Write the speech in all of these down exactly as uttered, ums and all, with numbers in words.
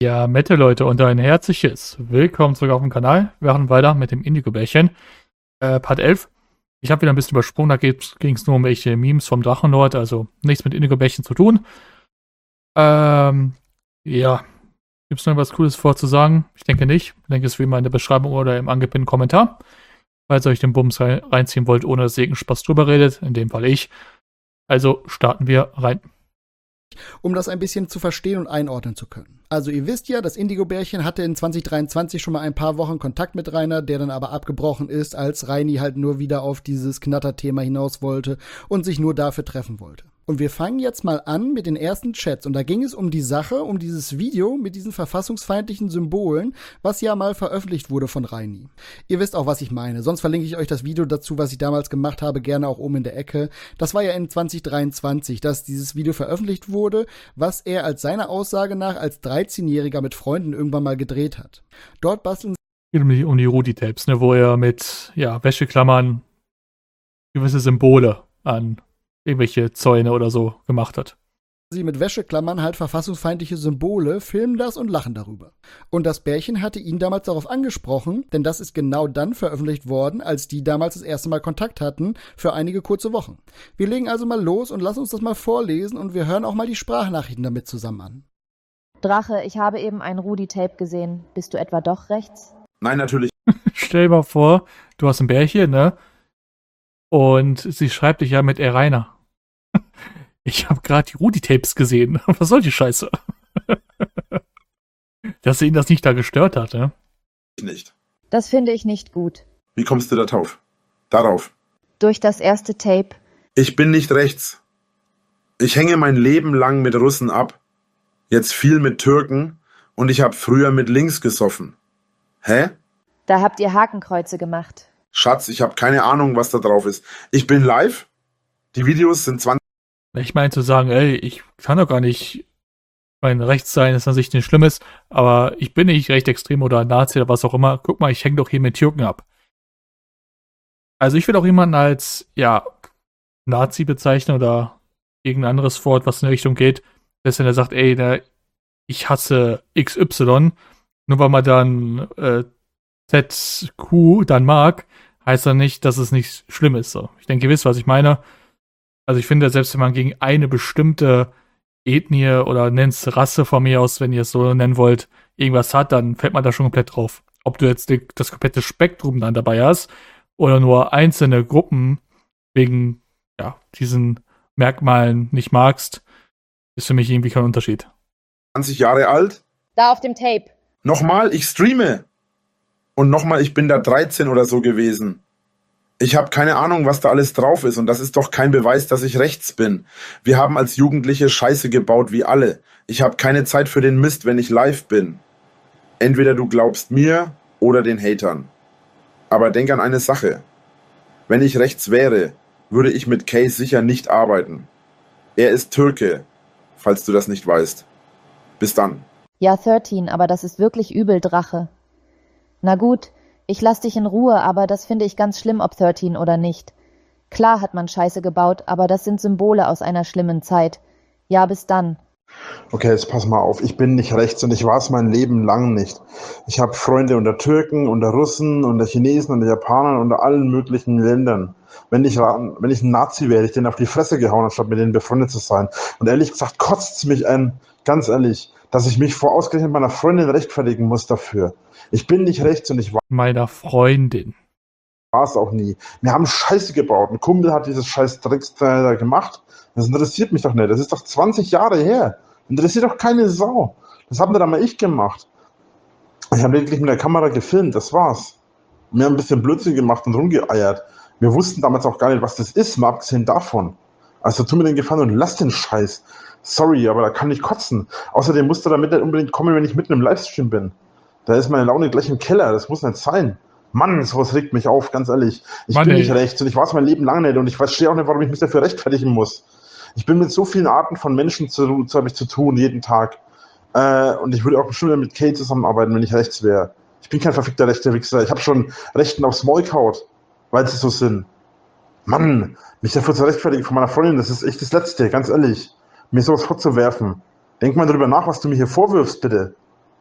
Ja, Mette Leute und ein herzliches Willkommen zurück auf dem Kanal. Wir machen weiter mit dem Indigo-Bärchen. Äh, Part elf. Ich habe wieder ein bisschen übersprungen, da ging es nur um welche Memes vom Drachenlord, also nichts mit Indigo-Bärchen zu tun. Ähm, ja. Gibt es noch was Cooles vorzusagen? Ich denke nicht. Ich denke, es ist wie immer in der Beschreibung oder im angepinnten Kommentar. Falls ihr euch den Bums reinziehen wollt, ohne dass irgendein Spaß drüber redet, in dem Fall ich. Also starten wir rein. Um das ein bisschen zu verstehen und einordnen zu können. Also ihr wisst ja, das Indigo-Bärchen hatte in zwanzig dreiundzwanzig schon mal ein paar Wochen Kontakt mit Rainer, der dann aber abgebrochen ist, als Reini halt nur wieder auf dieses Knatterthema hinaus wollte und sich nur dafür treffen wollte. Und wir fangen jetzt mal an mit den ersten Chats. Und da ging es um die Sache, um dieses Video mit diesen verfassungsfeindlichen Symbolen, was ja mal veröffentlicht wurde von Reini. Ihr wisst auch, was ich meine. Sonst verlinke ich euch das Video dazu, was ich damals gemacht habe, gerne auch oben in der Ecke. Das war ja in zwanzig dreiundzwanzig, dass dieses Video veröffentlicht wurde, was er als seiner Aussage nach als dreizehnjähriger mit Freunden irgendwann mal gedreht hat. Dort basteln geht um die, um die Rudi-Tapes, ne, wo er mit ja, Wäscheklammern gewisse Symbole an irgendwelche Zäune oder so gemacht hat. Sie mit Wäscheklammern halt verfassungsfeindliche Symbole, filmen das und lachen darüber. Und das Bärchen hatte ihn damals darauf angesprochen, denn das ist genau dann veröffentlicht worden, als die damals das erste Mal Kontakt hatten, für einige kurze Wochen. Wir legen also mal los und lassen uns das mal vorlesen und wir hören auch mal die Sprachnachrichten damit zusammen an. Drache, ich habe eben ein Rudi-Tape gesehen. Bist du etwa doch rechts? Nein, natürlich. Stell dir mal vor, du hast ein Bärchen, ne? Und sie schreibt dich ja mit er Rainer. Ich habe gerade die Rudi-Tapes gesehen. Was soll die Scheiße? Dass ihn das nicht da gestört hat, ne? Nicht. Das finde ich nicht gut. Wie kommst du darauf? Darauf. Durch das erste Tape. Ich bin nicht rechts. Ich hänge mein Leben lang mit Russen ab. Jetzt viel mit Türken. Und ich habe früher mit links gesoffen. Hä? Da habt ihr Hakenkreuze gemacht. Schatz, ich habe keine Ahnung, was da drauf ist. Ich bin live. Die Videos sind zwanzig. Ich meine zu sagen, ey, ich kann doch gar nicht mein rechts sein, ist an sich nicht Schlimmes, aber ich bin nicht recht extrem oder Nazi oder was auch immer. Guck mal, ich hänge doch hier mit Türken ab. Also ich will auch jemanden als, ja, Nazi bezeichnen oder irgendein anderes Wort, was in die Richtung geht, dass er sagt, ey, der, ich hasse X Y, nur weil man dann äh, Z Q dann mag, heißt dann nicht, dass es nicht schlimm ist. So. Ich denke, ihr wisst, was ich meine. Also ich finde, selbst wenn man gegen eine bestimmte Ethnie oder nennt's Rasse von mir aus, wenn ihr es so nennen wollt, irgendwas hat, dann fällt man da schon komplett drauf. Ob du jetzt die, das komplette Spektrum dann dabei hast oder nur einzelne Gruppen wegen ja, diesen Merkmalen nicht magst, ist für mich irgendwie kein Unterschied. zwanzig Jahre alt. Da auf dem Tape. Nochmal, ich streame. Und nochmal, ich bin da dreizehn oder so gewesen. Ich habe keine Ahnung, was da alles drauf ist. Und das ist doch kein Beweis, dass ich rechts bin. Wir haben als Jugendliche Scheiße gebaut wie alle. Ich habe keine Zeit für den Mist, wenn ich live bin. Entweder du glaubst mir oder den Hatern. Aber denk an eine Sache. Wenn ich rechts wäre, würde ich mit Case sicher nicht arbeiten. Er ist Türke, falls du das nicht weißt. Bis dann. Ja, dreizehn, aber das ist wirklich übel, Drache. Na gut, ich lass dich in Ruhe, aber das finde ich ganz schlimm, ob dreizehn oder nicht. Klar hat man Scheiße gebaut, aber das sind Symbole aus einer schlimmen Zeit. Ja, bis dann. Okay, jetzt pass mal auf, ich bin nicht rechts und ich war es mein Leben lang nicht. Ich habe Freunde unter Türken, unter Russen, unter Chinesen, unter Japanern, unter allen möglichen Ländern. Wenn ich, wenn ich ein Nazi wäre, hätte ich denen auf die Fresse gehauen, anstatt mit denen befreundet zu sein. Und ehrlich gesagt kotzt es mich an, ganz ehrlich, dass ich mich vor ausgerechnet meiner Freundin rechtfertigen muss dafür. Ich bin nicht rechts und ich war meiner Freundin. War es auch nie. Wir haben Scheiße gebaut. Ein Kumpel hat dieses scheiß Drecksteil da gemacht. Das interessiert mich doch nicht. Das ist doch zwanzig Jahre her. Interessiert doch keine Sau. Das haben wir da mal ich gemacht. Ich habe wirklich mit der Kamera gefilmt. Das war's. Wir haben ein bisschen Blödsinn gemacht und rumgeeiert. Wir wussten damals auch gar nicht, was das ist, mal abgesehen davon. Also tu mir den Gefallen und lass den Scheiß. Sorry, aber da kann ich kotzen. Außerdem musst du damit nicht unbedingt kommen, wenn ich mitten im Livestream bin. Da ist meine Laune gleich im Keller. Das muss nicht sein. Mann, sowas regt mich auf, ganz ehrlich. Ich Mann, bin ey. nicht rechts und ich war es mein Leben lang nicht und ich verstehe auch nicht, warum ich mich dafür rechtfertigen muss. Ich bin mit so vielen Arten von Menschen zu, zu, habe ich zu tun, jeden Tag. Äh, und ich würde auch bestimmt mit Kate zusammenarbeiten, wenn ich rechts wäre. Ich bin kein verfickter rechter Wichser. Ich habe schon Rechten aufs Maul gehaut, weil sie so sind. Mann, mich dafür zu rechtfertigen von meiner Freundin, das ist echt das Letzte, ganz ehrlich. Mir sowas vorzuwerfen. Denk mal drüber nach, was du mir hier vorwirfst, bitte.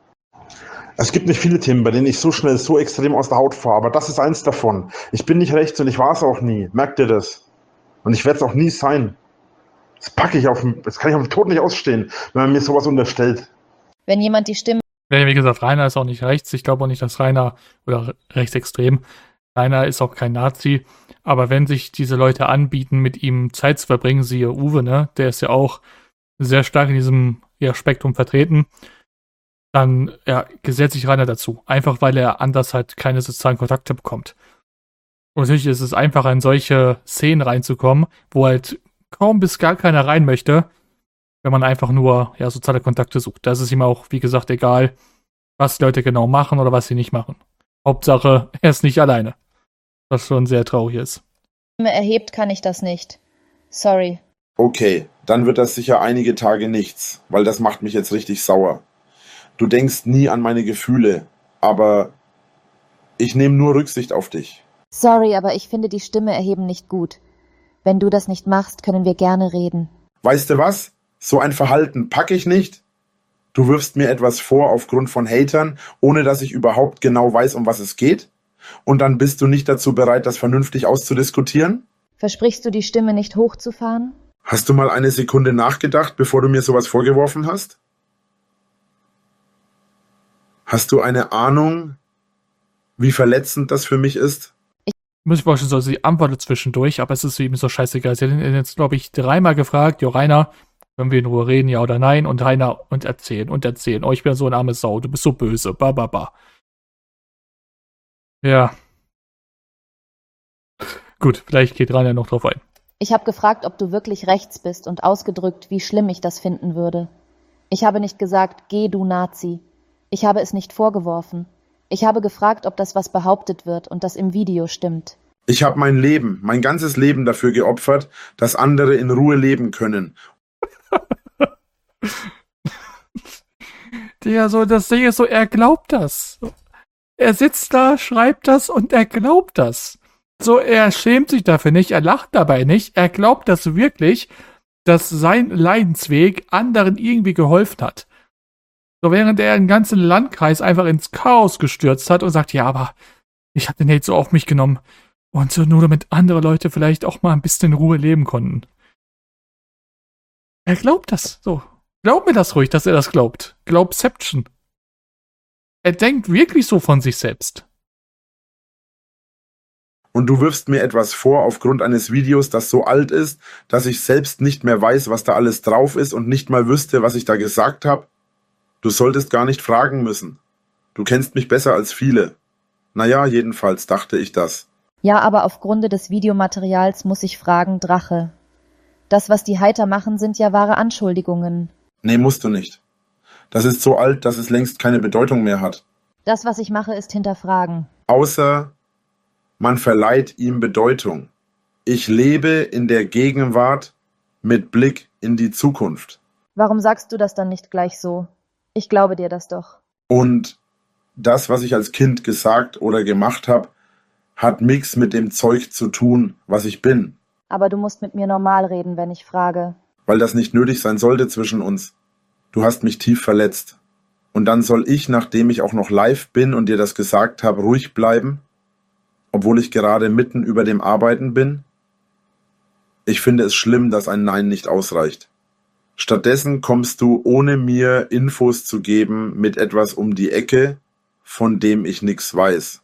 Es gibt nicht viele Themen, bei denen ich so schnell, so extrem aus der Haut fahre, aber das ist eins davon. Ich bin nicht rechts und ich war es auch nie. Merkt ihr das? Und ich werde es auch nie sein. Das packe ich auf, das kann ich auf den Tod nicht ausstehen, wenn man mir sowas unterstellt. Wenn jemand die Stimme Ja, wie gesagt, Rainer ist auch nicht rechts. Ich glaube auch nicht, dass Rainer, oder rechtsextrem, Rainer ist auch kein Nazi. Aber wenn sich diese Leute anbieten, mit ihm Zeit zu verbringen, siehe Uwe, ne, der ist ja auch sehr stark in diesem ja, Spektrum vertreten, dann ja, gesellt sich Rainer dazu. Einfach weil er anders halt keine sozialen Kontakte bekommt. Und natürlich ist es einfacher, in solche Szenen reinzukommen, wo halt kaum bis gar keiner rein möchte, wenn man einfach nur ja, soziale Kontakte sucht. Da ist es ihm auch, wie gesagt, egal, was die Leute genau machen oder was sie nicht machen. Hauptsache, er ist nicht alleine. Was schon sehr traurig ist. erhebt, kann ich das nicht. Sorry. Okay, dann wird das sicher einige Tage nichts, weil das macht mich jetzt richtig sauer. Du denkst nie an meine Gefühle, aber ich nehme nur Rücksicht auf dich. Sorry, aber ich finde die Stimme erheben nicht gut. Wenn du das nicht machst, können wir gerne reden. Weißt du was? So ein Verhalten packe ich nicht. Du wirfst mir etwas vor aufgrund von Hatern, ohne dass ich überhaupt genau weiß, um was es geht. Und dann bist du nicht dazu bereit, das vernünftig auszudiskutieren? Versprichst du, die Stimme nicht hochzufahren? Hast du mal eine Sekunde nachgedacht, bevor du mir sowas vorgeworfen hast? Hast du eine Ahnung, wie verletzend das für mich ist? Ich muss vorstellen, so, sie antwortet zwischendurch, aber es ist ihm so scheißegal. Sie hat ihn jetzt, glaube ich, dreimal gefragt, jo, Rainer, können wir in Ruhe reden, ja oder nein? Und Rainer, und erzählen, und erzählen. Oh, ich bin so eine arme Sau, du bist so böse, ba, ba, ba. Ja. Gut, vielleicht geht Rainer noch drauf ein. Ich habe gefragt, ob du wirklich rechts bist und ausgedrückt, wie schlimm ich das finden würde. Ich habe nicht gesagt, geh du Nazi. Ich habe es nicht vorgeworfen. Ich habe gefragt, ob das, was behauptet wird und das im Video stimmt. Ich habe mein Leben, mein ganzes Leben dafür geopfert, dass andere in Ruhe leben können. Digga, so, das Ding ist so, er glaubt das. Er sitzt da, schreibt das und er glaubt das. So, er schämt sich dafür nicht, er lacht dabei nicht, er glaubt das wirklich, dass sein Leidensweg anderen irgendwie geholfen hat. So, während er einen ganzen Landkreis einfach ins Chaos gestürzt hat und sagt, ja, aber ich habe den Hate so auf mich genommen und so nur damit andere Leute vielleicht auch mal ein bisschen in Ruhe leben konnten. Er glaubt das, so. Glaub mir das ruhig, dass er das glaubt. Glaubception. Er denkt wirklich so von sich selbst. Und du wirfst mir etwas vor aufgrund eines Videos, das so alt ist, dass ich selbst nicht mehr weiß, was da alles drauf ist und nicht mal wüsste, was ich da gesagt habe? Du solltest gar nicht fragen müssen. Du kennst mich besser als viele. Naja, jedenfalls dachte ich das. Ja, aber aufgrund des Videomaterials muss ich fragen, Drache. Das, was die Heiter machen, sind ja wahre Anschuldigungen. Nee, musst du nicht. Das ist so alt, dass es längst keine Bedeutung mehr hat. Das, was ich mache, ist hinterfragen. Außer man verleiht ihm Bedeutung. Ich lebe in der Gegenwart mit Blick in die Zukunft. Warum sagst du das dann nicht gleich so? Ich glaube dir das doch. Und das, was ich als Kind gesagt oder gemacht habe, hat nichts mit dem Zeug zu tun, was ich bin. Aber du musst mit mir normal reden, wenn ich frage. Weil das nicht nötig sein sollte zwischen uns. Du hast mich tief verletzt. Und dann soll ich, nachdem ich auch noch live bin und dir das gesagt habe, ruhig bleiben? Obwohl ich gerade mitten über dem Arbeiten bin? Ich finde es schlimm, dass ein Nein nicht ausreicht. Stattdessen kommst du, ohne mir Infos zu geben, mit etwas um die Ecke, von dem ich nichts weiß.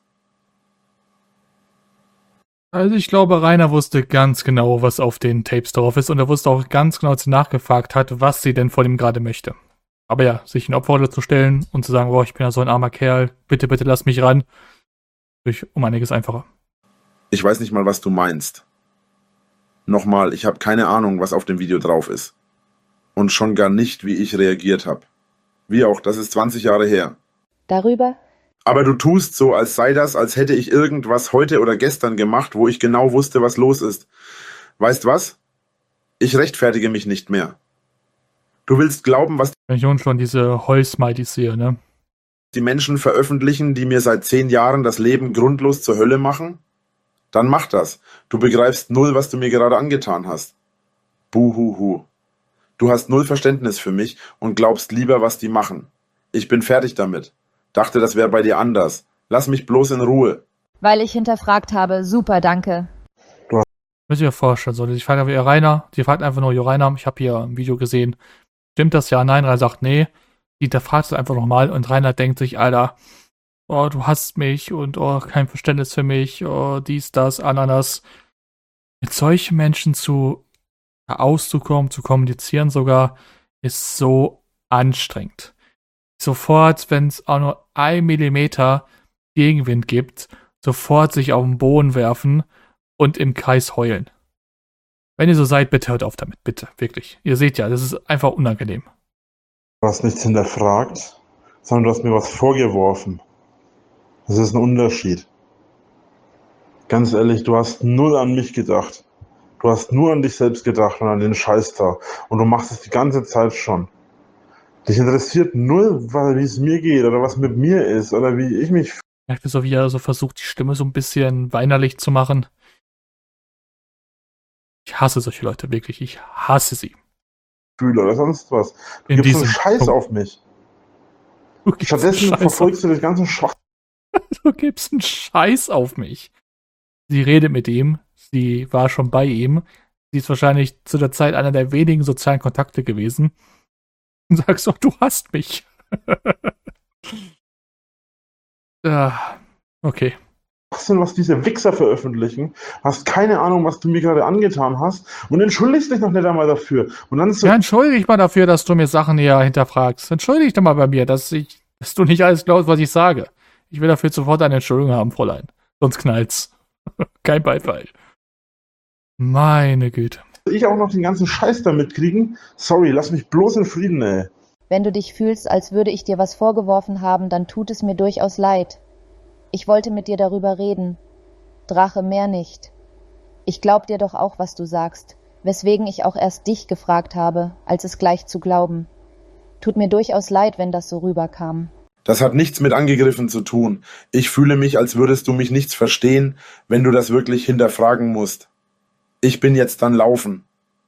Also ich glaube, Rainer wusste ganz genau, was auf den Tapes drauf ist und er wusste auch ganz genau, als sie nachgefragt hat, was sie denn von ihm gerade möchte. Aber ja, sich in Opferrolle zu stellen und zu sagen, boah, ich bin ja so ein armer Kerl, bitte, bitte lass mich ran, durch um einiges einfacher. Ich weiß nicht mal, was du meinst. Nochmal, ich habe keine Ahnung, was auf dem Video drauf ist. Und schon gar nicht, wie ich reagiert habe. Wie auch, das ist zwanzig Jahre her. Darüber? Aber du tust so, als sei das, als hätte ich irgendwas heute oder gestern gemacht, wo ich genau wusste, was los ist. Weißt was? Ich rechtfertige mich nicht mehr. Du willst glauben, was Wenn ich schon diese Heul-Smileys sehe, ne? die Menschen veröffentlichen, die mir seit zehn Jahren das Leben grundlos zur Hölle machen? Dann mach das. Du begreifst null, was du mir gerade angetan hast. Buhuhu. Du hast null Verständnis für mich und glaubst lieber, was die machen. Ich bin fertig damit. Dachte, das wäre bei dir anders. Lass mich bloß in Ruhe. Weil ich hinterfragt habe. Super, danke. Müsst ihr euch vorstellen, so, ich frage einfach, ihr Rainer, die fragt einfach nur, Jo Rainer, ich habe hier ein Video gesehen, stimmt das? Ja, nein, Rainer sagt, nee, die hinterfragt es einfach nochmal und Rainer denkt sich, Alter, oh, du hasst mich und oh, kein Verständnis für mich, oh, dies, das, Ananas. Mit solchen Menschen zu auszukommen, zu kommunizieren sogar, ist so anstrengend. Sofort, wenn es auch nur ein Millimeter Gegenwind gibt, sofort sich auf den Boden werfen und im Kreis heulen. Wenn ihr so seid, bitte hört auf damit, bitte, wirklich. Ihr seht ja, das ist einfach unangenehm. Du hast nichts hinterfragt, sondern du hast mir was vorgeworfen. Das ist ein Unterschied. Ganz ehrlich, du hast null an mich gedacht. Du hast nur an dich selbst gedacht und an den Scheiß da. Und du machst es die ganze Zeit schon. Dich interessiert null, wie es mir geht oder was mit mir ist oder wie ich mich Merkt ihr so, wie er so versucht, die Stimme so ein bisschen weinerlich zu machen? Ich hasse solche Leute, wirklich. Ich hasse sie. fühle oder sonst was. Du In gibst so einen diesem Scheiß Punkt. auf mich. Du gibst Stattdessen einen Scheiß verfolgst du den ganzen Schwach. auf, du gibst einen Scheiß auf mich. Sie redet mit ihm. Sie war schon bei ihm. Sie ist wahrscheinlich zu der Zeit einer der wenigen sozialen Kontakte gewesen. Und sagst doch, du hasst mich. ah, okay. Was diese Wichser veröffentlichen, hast keine Ahnung, was du mir gerade angetan hast und entschuldigst dich noch nicht einmal dafür. Und dann ist so, Ja, entschuldige dich mal dafür, dass du mir Sachen hier hinterfragst. Entschuldige dich doch mal bei mir, dass ich, dass du nicht alles glaubst, was ich sage. Ich will dafür sofort eine Entschuldigung haben, Fräulein. Sonst knallt's. Kein Beifall. Meine Güte. ich auch noch den ganzen Scheiß da mitkriegen. Sorry, lass mich bloß in Frieden, ey. Wenn du dich fühlst, als würde ich dir was vorgeworfen haben, dann tut es mir durchaus leid. Ich wollte mit dir darüber reden. Drache, mehr nicht. Ich glaub dir doch auch, was du sagst, weswegen ich auch erst dich gefragt habe, als es gleich zu glauben. Tut mir durchaus leid, wenn das so rüberkam. Das hat nichts mit angegriffen zu tun. Ich fühle mich, als würdest du mich nichts verstehen, wenn du das wirklich hinterfragen musst. Ich bin jetzt dann laufen.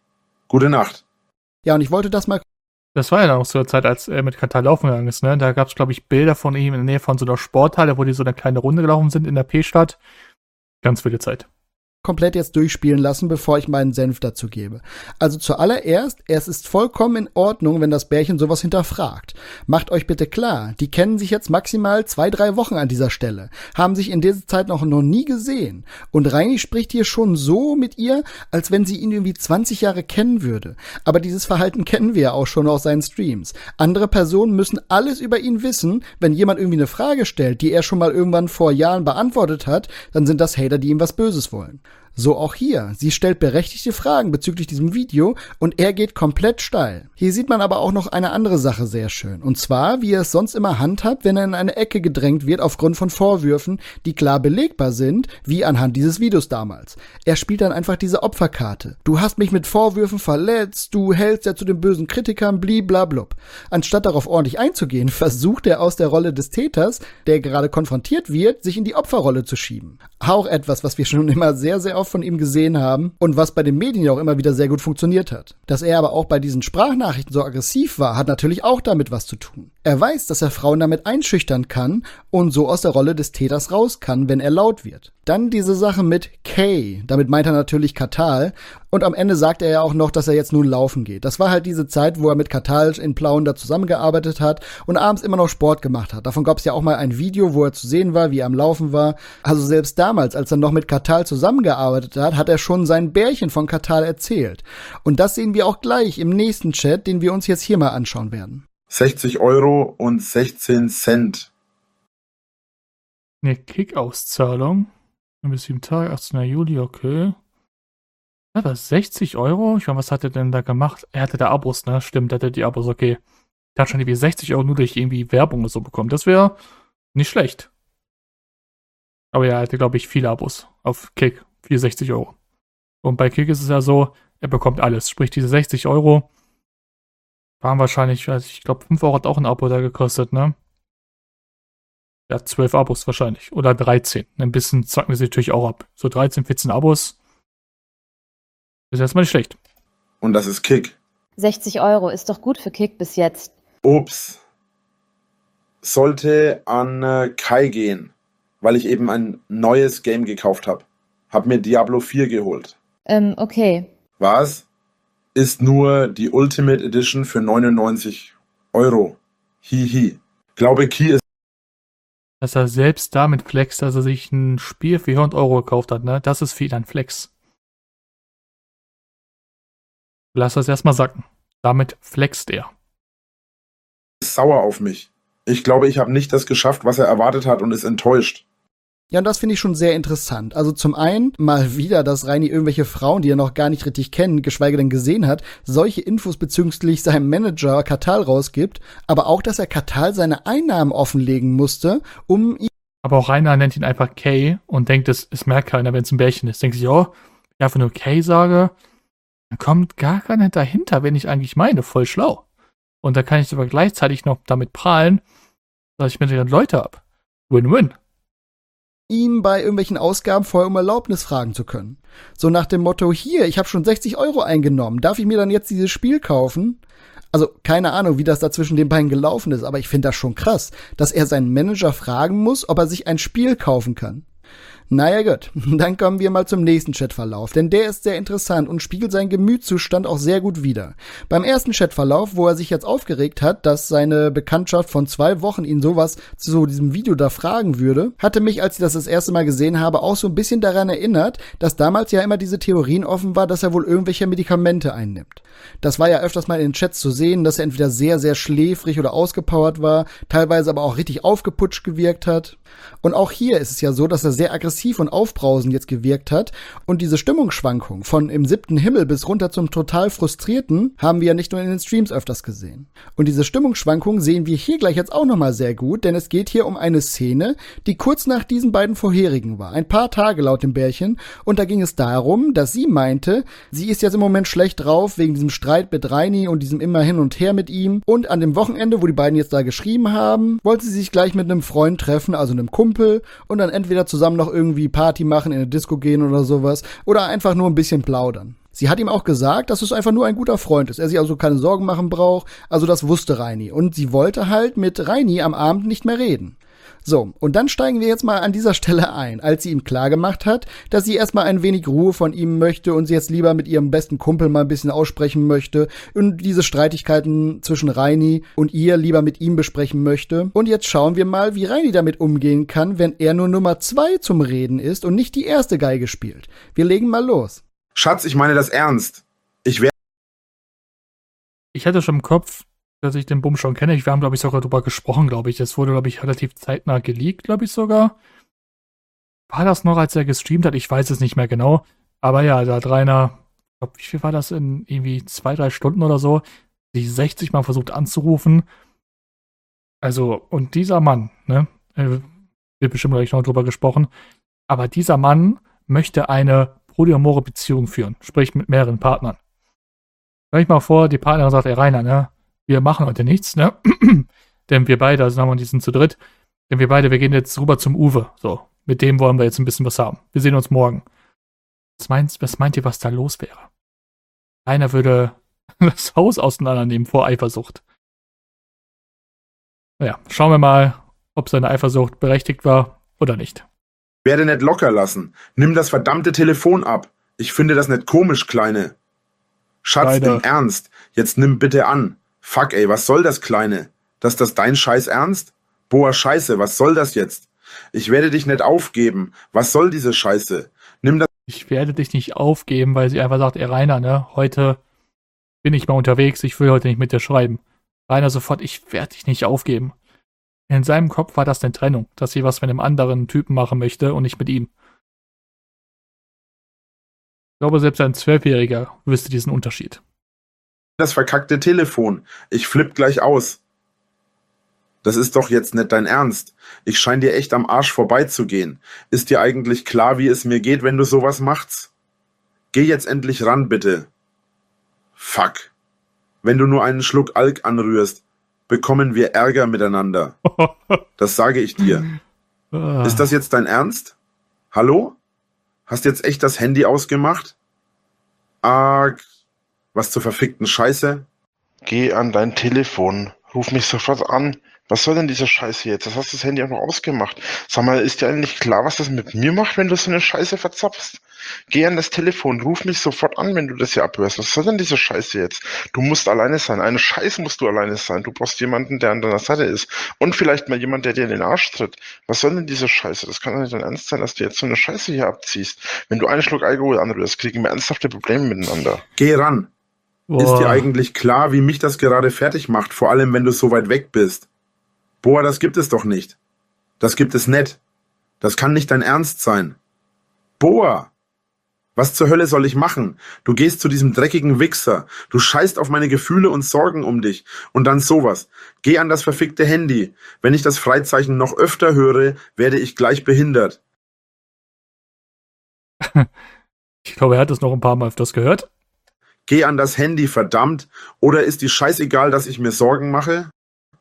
Gute Nacht. Ja, und ich wollte das mal Das war ja dann auch zu der Zeit, als er mit Katar laufen gegangen ist, ne? Da gab es, glaube ich, Bilder von ihm in der Nähe von so einer Sporthalle, wo die so eine kleine Runde gelaufen sind in der P-Stadt. Ganz wilde Zeit. komplett jetzt durchspielen lassen, bevor ich meinen Senf dazu gebe. Also zuallererst, es ist vollkommen in Ordnung, wenn das Bärchen sowas hinterfragt. Macht euch bitte klar, die kennen sich jetzt maximal zwei, drei Wochen an dieser Stelle, haben sich in dieser Zeit noch, noch nie gesehen. Und Reini spricht hier schon so mit ihr, als wenn sie ihn irgendwie zwanzig Jahre kennen würde. Aber dieses Verhalten kennen wir ja auch schon aus seinen Streams. Andere Personen müssen alles über ihn wissen. Wenn jemand irgendwie eine Frage stellt, die er schon mal irgendwann vor Jahren beantwortet hat, dann sind das Hater, die ihm was Böses wollen. So auch hier. Sie stellt berechtigte Fragen bezüglich diesem Video und er geht komplett steil. Hier sieht man aber auch noch eine andere Sache sehr schön. Und zwar, wie er es sonst immer handhabt, wenn er in eine Ecke gedrängt wird aufgrund von Vorwürfen, die klar belegbar sind, wie anhand dieses Videos damals. Er spielt dann einfach diese Opferkarte. Du hast mich mit Vorwürfen verletzt, du hältst ja zu den bösen Kritikern, bliblablub. Anstatt darauf ordentlich einzugehen, versucht er aus der Rolle des Täters, der gerade konfrontiert wird, sich in die Opferrolle zu schieben. Auch etwas, was wir schon immer sehr, sehr oft von ihm gesehen haben und was bei den Medien ja auch immer wieder sehr gut funktioniert hat. Dass er aber auch bei diesen Sprachnachrichten so aggressiv war, hat natürlich auch damit was zu tun. Er weiß, dass er Frauen damit einschüchtern kann und so aus der Rolle des Täters raus kann, wenn er laut wird. Dann diese Sache mit Kay, damit meint er natürlich Katal und am Ende sagt er ja auch noch, dass er jetzt nun laufen geht. Das war halt diese Zeit, wo er mit Katal in Plauen da zusammengearbeitet hat und abends immer noch Sport gemacht hat. Davon gab es ja auch mal ein Video, wo er zu sehen war, wie er am Laufen war. Also selbst damals, als er noch mit Katal zusammengearbeitet hat, hat er schon sein Bärchen von Katal erzählt. Und das sehen wir auch gleich im nächsten Chat, den wir uns jetzt hier mal anschauen werden. sechzig Euro und sechzehn Cent. Eine Kick-Auszahlung. Bis sieben Tage, achtzehnten Juli, okay. Ja, das sechzig Euro? Ich meine, was hat er denn da gemacht? Er hatte da Abos, ne? Stimmt, er hatte die Abos, okay. Der hat schon irgendwie sechzig Euro nur durch irgendwie Werbung oder so bekommen. Das wäre nicht schlecht. Aber ja, er hatte, glaube ich, viele Abos auf Kick. Für sechzig Euro. Und bei Kick ist es ja so, er bekommt alles. Sprich, diese sechzig Euro waren wahrscheinlich, ich glaube, fünf Euro hat auch ein Abo da gekostet, ne? Ja, zwölf Abos wahrscheinlich. Oder dreizehn. Ein bisschen zacken wir sie natürlich auch ab. So dreizehn, vierzehn Abos. Ist erstmal nicht schlecht. Und das ist Kick. sechzig Euro ist doch gut für Kick bis jetzt. Ups. sollte an äh, Kai gehen, weil ich eben ein neues Game gekauft habe. Hab mir Diablo vier geholt. Ähm, okay. Was? Ist nur die Ultimate Edition für neunundneunzig Euro. Hihi. Glaube, Key ist Dass er selbst damit flext, dass er sich ein Spiel für vierhundert Euro gekauft hat, ne? Das ist für ihn ein Flex. Lass das erstmal sacken. Damit flext er. sauer auf mich. Ich glaube, ich habe nicht das geschafft, was er erwartet hat und ist enttäuscht. Ja, und das finde ich schon sehr interessant. Also zum einen mal wieder, dass Reini irgendwelche Frauen, die er noch gar nicht richtig kennt, geschweige denn gesehen hat, solche Infos bezüglich seinem Manager Katal rausgibt, aber auch, dass er Katal seine Einnahmen offenlegen musste, um ihn. Aber auch Rainer nennt ihn einfach Kay und denkt, es, es merkt keiner, wenn es ein Bärchen ist. Denkt sich, oh, wenn ich einfach nur Kay sage, dann kommt gar keiner dahinter, wenn ich eigentlich meine. Voll schlau. Und da kann ich aber gleichzeitig noch damit prahlen, dass ich mit den Leuten hab. Win-win. ihm bei irgendwelchen Ausgaben vorher um Erlaubnis fragen zu können. So nach dem Motto, hier, ich habe schon sechzig Euro eingenommen, darf ich mir dann jetzt dieses Spiel kaufen? Also keine Ahnung, wie das da zwischen den beiden gelaufen ist, aber ich finde das schon krass, dass er seinen Manager fragen muss, ob er sich ein Spiel kaufen kann. Naja gut, dann kommen wir mal zum nächsten Chatverlauf, denn der ist sehr interessant und spiegelt seinen Gemütszustand auch sehr gut wider. Beim ersten Chatverlauf, wo er sich jetzt aufgeregt hat, dass seine Bekanntschaft von zwei Wochen ihn sowas zu diesem Video da fragen würde, hatte mich, als ich das das erste Mal gesehen habe, auch so ein bisschen daran erinnert, dass damals ja immer diese Theorien offen war, dass er wohl irgendwelche Medikamente einnimmt. Das war ja öfters mal in den Chats zu sehen, dass er entweder sehr, sehr schläfrig oder ausgepowert war, teilweise aber auch richtig aufgeputscht gewirkt hat. Und auch hier ist es ja so, dass er sehr aggressiv und aufbrausend jetzt gewirkt hat. Und diese Stimmungsschwankung von im siebten Himmel bis runter zum total Frustrierten haben wir ja nicht nur in den Streams öfters gesehen. Und diese Stimmungsschwankung sehen wir hier gleich jetzt auch nochmal sehr gut, denn es geht hier um eine Szene, die kurz nach diesen beiden vorherigen war. Ein paar Tage laut dem Bärchen. Und da ging es darum, dass sie meinte, sie ist jetzt im Moment schlecht drauf wegen diesem Streit mit Reini und diesem immer hin und her mit ihm. Und an dem Wochenende, wo die beiden jetzt da geschrieben haben, wollte sie sich gleich mit einem Freund treffen, also einem Kumpel, und dann entweder zusammen noch irgendwie Party machen, in eine Disco gehen oder sowas, oder einfach nur ein bisschen plaudern. Sie hat ihm auch gesagt, dass es einfach nur ein guter Freund ist, er sich also keine Sorgen machen braucht, also das wusste Reini. Und sie wollte halt mit Reini am Abend nicht mehr reden. So, und dann steigen wir jetzt mal an dieser Stelle ein, als sie ihm klargemacht hat, dass sie erstmal ein wenig Ruhe von ihm möchte und sie jetzt lieber mit ihrem besten Kumpel mal ein bisschen aussprechen möchte und diese Streitigkeiten zwischen Reini und ihr lieber mit ihm besprechen möchte. Und jetzt schauen wir mal, wie Reini damit umgehen kann, wenn er nur Nummer zwei zum Reden ist und nicht die erste Geige spielt. Wir legen mal los. Schatz, ich meine das ernst. Ich werde... Ich hatte schon im Kopf, dass ich den Bumm schon kenne. Wir haben, glaube ich, sogar drüber gesprochen, glaube ich. Das wurde, glaube ich, relativ zeitnah geleakt, glaube ich sogar. War das noch, als er gestreamt hat? Ich weiß es nicht mehr genau. Aber ja, da hat Rainer, ich glaube, wie viel war das in irgendwie zwei, drei Stunden oder so, sich sechzig Mal versucht anzurufen. Also, und dieser Mann, ne, wird bestimmt gleich noch drüber gesprochen, aber dieser Mann möchte eine polyamore Beziehung führen, sprich mit mehreren Partnern. Stell ich mal vor, die Partnerin sagt, ey Rainer, ne, wir machen heute nichts, ne? Denn wir beide, also haben wir die sind zu dritt, denn wir beide, wir gehen jetzt rüber zum Uwe. So, mit dem wollen wir jetzt ein bisschen was haben. Wir sehen uns morgen. Was meint, was meint ihr, was da los wäre? Rainer würde das Haus auseinandernehmen vor Eifersucht. Naja, schauen wir mal, ob seine Eifersucht berechtigt war oder nicht. werde nicht locker lassen. Nimm das verdammte Telefon ab. Ich finde das nicht komisch, Kleine. Schatz, Leider. im Ernst. Jetzt nimm bitte an. Fuck, ey, was soll das, Kleine? Das das dein Scheiß Ernst? Boah, Scheiße, was soll das jetzt? Ich werde dich nicht aufgeben. Was soll diese Scheiße? Nimm das... Ich werde dich nicht aufgeben, weil sie einfach sagt, ey Rainer, ne, heute bin ich mal unterwegs, ich will heute nicht mit dir schreiben. Rainer sofort, ich werde dich nicht aufgeben. In seinem Kopf war das eine Trennung, dass sie was mit einem anderen Typen machen möchte und nicht mit ihm. Ich glaube, selbst ein Zwölfjähriger wüsste diesen Unterschied. das verkackte Telefon. Ich flipp gleich aus. Das ist doch jetzt nicht dein Ernst. Ich schein dir echt am Arsch vorbeizugehen. Ist dir eigentlich klar, wie es mir geht, wenn du sowas machst? Geh jetzt endlich ran, bitte. Fuck. Wenn du nur einen Schluck Alk anrührst, bekommen wir Ärger miteinander. Das sage ich dir. Ist das jetzt dein Ernst? Hallo? Hast jetzt echt das Handy ausgemacht? Ah, was zur verfickten Scheiße? Geh an dein Telefon. Ruf mich sofort an, Was soll denn diese Scheiße jetzt? Das hast du das Handy auch noch ausgemacht. Sag mal, ist dir eigentlich klar, was das mit mir macht, wenn du so eine Scheiße verzapfst? Geh an das Telefon, ruf mich sofort an, wenn du das hier abhörst. Was soll denn diese Scheiße jetzt? Du musst alleine sein. Eine Scheiße musst du alleine sein. Du brauchst jemanden, der an deiner Seite ist. Und vielleicht mal jemand, der dir in den Arsch tritt. Was soll denn diese Scheiße? Das kann doch nicht dein Ernst sein, dass du jetzt so eine Scheiße hier abziehst. Wenn du einen Schluck Alkohol anrührst, kriegen wir ernsthafte Probleme miteinander. Geh ran. Boah. Ist dir eigentlich klar, wie mich das gerade fertig macht? Vor allem, wenn du so weit weg bist. Boah, das gibt es doch nicht. Das gibt es nicht. Das kann nicht dein Ernst sein. Boah, was zur Hölle soll ich machen? Du gehst zu diesem dreckigen Wichser. Du scheißt auf meine Gefühle und Sorgen um dich. Und dann sowas. Geh an das verfickte Handy. Wenn ich das Freizeichen noch öfter höre, werde ich gleich behindert. Ich glaube, er hat es noch ein paar Mal öfters gehört. Geh an das Handy, verdammt. Oder ist dir scheißegal, dass ich mir Sorgen mache?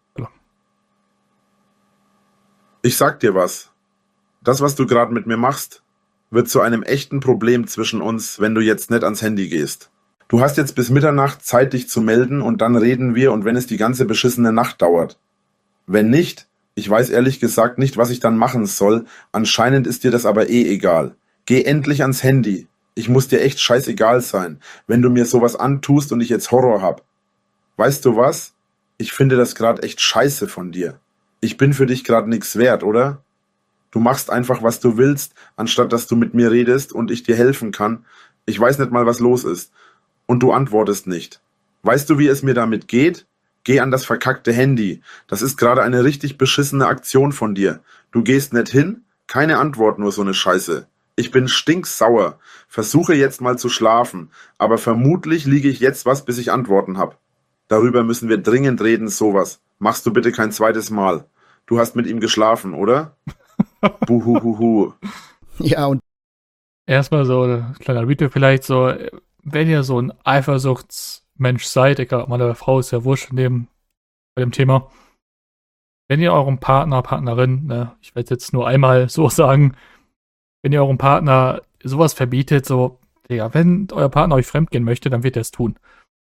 Ich sag dir was. Das, was du gerade mit mir machst, wird zu einem echten Problem zwischen uns, wenn du jetzt nicht ans Handy gehst. Du hast jetzt bis Mitternacht Zeit, dich zu melden und dann reden wir und wenn es die ganze beschissene Nacht dauert. Wenn nicht, ich weiß ehrlich gesagt nicht, was ich dann machen soll, anscheinend ist dir das aber eh egal. Geh endlich ans Handy. Ich muss dir echt scheißegal sein, wenn du mir sowas antust und ich jetzt Horror hab. Weißt du was? Ich finde das gerade echt scheiße von dir. Ich bin für dich gerade nix wert, oder? Du machst einfach, was du willst, anstatt dass du mit mir redest und ich dir helfen kann. Ich weiß nicht mal, was los ist. Und du antwortest nicht. Weißt du, wie es mir damit geht? Geh an das verkackte Handy. Das ist gerade eine richtig beschissene Aktion von dir. Du gehst nicht hin? Keine Antwort, nur so eine Scheiße. Ich bin stinksauer. Versuche jetzt mal zu schlafen. Aber vermutlich liege ich jetzt was, bis ich Antworten hab. Darüber müssen wir dringend reden, sowas. Machst du bitte kein zweites Mal. Du hast mit ihm geschlafen, oder? Buhuhuhu. Ja, und Erstmal so ein kleiner Video vielleicht so, wenn ihr so ein Eifersuchtsmensch seid, egal ob Mann oder Frau, ist ja wurscht in dem, bei dem Thema. Wenn ihr eurem Partner, Partnerin, ne, ich werde jetzt nur einmal so sagen, wenn ihr eurem Partner sowas verbietet, so, ja, wenn euer Partner euch fremdgehen möchte, dann wird er es tun.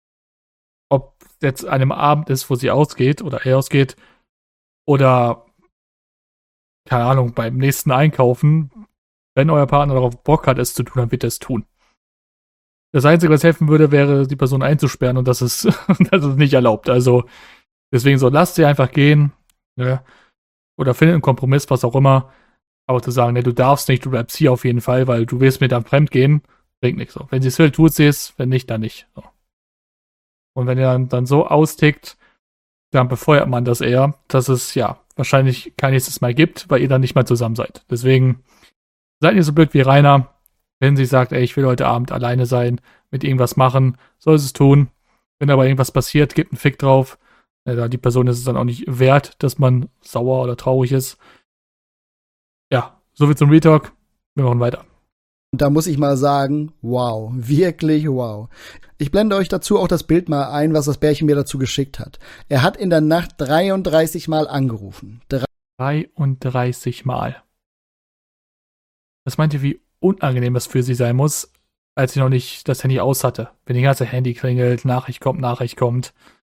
Ob jetzt an einem Abend ist, wo sie ausgeht oder er ausgeht, oder, keine Ahnung, beim nächsten Einkaufen, wenn euer Partner darauf Bock hat, es zu tun, dann wird er es tun. Das Einzige, was helfen würde, wäre, die Person einzusperren und das ist, das ist nicht erlaubt. Also, deswegen so, lasst sie einfach gehen, ne? Oder findet einen Kompromiss, was auch immer. Aber zu sagen, ne, du darfst nicht, du bleibst hier auf jeden Fall, weil du willst mit dann fremd gehen, bringt nichts. So. Wenn sie es will, tut sie es, wenn nicht, dann nicht. So. Und wenn ihr dann, dann so austickt, dann befeuert man das eher, dass es ja wahrscheinlich kein nächstes Mal gibt, weil ihr dann nicht mehr zusammen seid. Deswegen seid ihr so blöd wie Rainer. Wenn sie sagt, ey, ich will heute Abend alleine sein, mit irgendwas machen, soll sie es tun. Wenn aber irgendwas passiert, gibt einen Fick drauf. Ja, die Person ist es dann auch nicht wert, dass man sauer oder traurig ist. Ja, soviel zum Retalk. Wir machen weiter. Und da muss ich mal sagen, wow, wirklich wow. Ich blende euch dazu auch das Bild mal ein, was das Bärchen mir dazu geschickt hat. Er hat in der Nacht dreiunddreißig Mal angerufen. dreiunddreißig Mal. Was meint ihr, wie unangenehm das für sie sein muss, als sie noch nicht das Handy aus hatte? Wenn die ganze Handy klingelt, Nachricht kommt, Nachricht kommt.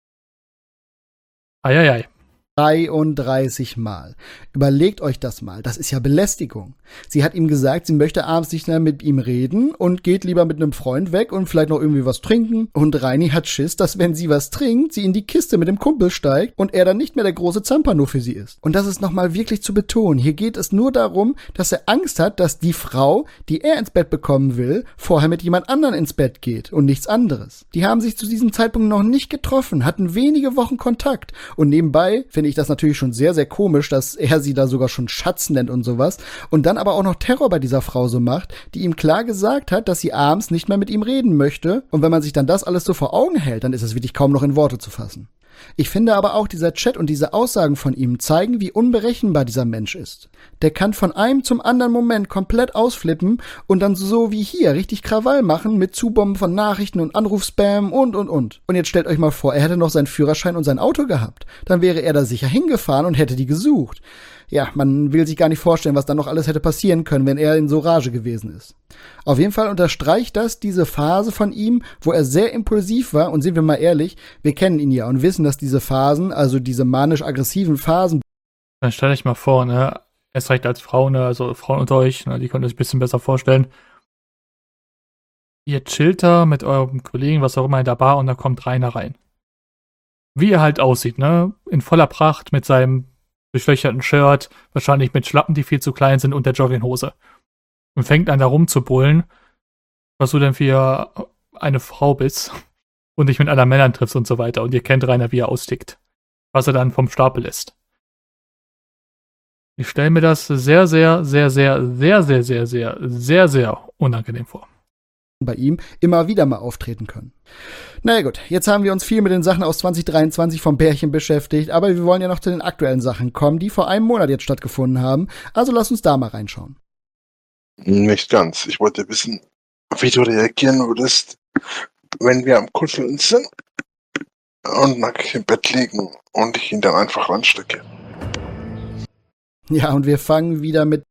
Eieiei. dreiunddreißig Mal. Überlegt euch das mal. Das ist ja Belästigung. Sie hat ihm gesagt, sie möchte abends nicht mehr mit ihm reden und geht lieber mit einem Freund weg und vielleicht noch irgendwie was trinken. Und Reini hat Schiss, dass wenn sie was trinkt, sie in die Kiste mit dem Kumpel steigt und er dann nicht mehr der große Zampano für sie ist. Und das ist nochmal wirklich zu betonen. Hier geht es nur darum, dass er Angst hat, dass die Frau, die er ins Bett bekommen will, vorher mit jemand anderen ins Bett geht und nichts anderes. Die haben sich zu diesem Zeitpunkt noch nicht getroffen, hatten wenige Wochen Kontakt. Und nebenbei finde ich das natürlich schon sehr, sehr komisch, dass er sie da sogar schon Schatz nennt und sowas und dann aber auch noch Terror bei dieser Frau so macht, die ihm klar gesagt hat, dass sie abends nicht mehr mit ihm reden möchte und wenn man sich dann das alles so vor Augen hält, dann ist es wirklich kaum noch in Worte zu fassen. Ich finde aber auch, dieser Chat und diese Aussagen von ihm zeigen, wie unberechenbar dieser Mensch ist. Der kann von einem zum anderen Moment komplett ausflippen und dann so wie hier richtig Krawall machen mit Zubomben von Nachrichten und Anrufspam und, und, und. Und jetzt stellt euch mal vor, er hätte noch seinen Führerschein und sein Auto gehabt. Dann wäre er da sicher hingefahren und hätte die gesucht. Ja, man will sich gar nicht vorstellen, was dann noch alles hätte passieren können, wenn er in so Rage gewesen ist. Auf jeden Fall unterstreicht das diese Phase von ihm, wo er sehr impulsiv war und sind wir mal ehrlich, wir kennen ihn ja und wissen wissen, dass diese Phasen, also diese manisch-aggressiven Phasen. Dann stell dich mal vor, ne, erst recht als Frau, ne, also Frauen unter euch, ne, die können sich ein bisschen besser vorstellen. Ihr chillt da mit eurem Kollegen, was auch immer, in der Bar und da kommt Rainer rein. Wie er halt aussieht, ne, in voller Pracht mit seinem durchlöcherten Shirt, wahrscheinlich mit Schlappen, die viel zu klein sind und der Jogginghose. Und fängt an da rumzubrüllen, was du denn für eine Frau bist und dich mit anderen Männern triffst und so weiter. Und ihr kennt Rainer, wie er austickt. Was er dann vom Stapel lässt. Ich stelle mir das sehr, sehr, sehr, sehr, sehr, sehr, sehr, sehr, sehr, sehr unangenehm vor. Bei ihm immer wieder mal auftreten können. Naja gut, jetzt haben wir uns viel mit den Sachen aus zwanzig dreiundzwanzig vom Bärchen beschäftigt, aber wir wollen ja noch zu den aktuellen Sachen kommen, die vor einem Monat jetzt stattgefunden haben. Also lass uns da mal reinschauen. Nicht ganz. Ich wollte wissen, wie du reagieren würdest, wenn wir am Kuscheln sind und nackig im Bett liegen und ich ihn dann einfach ranstecke. Ja, und wir fangen wieder mit...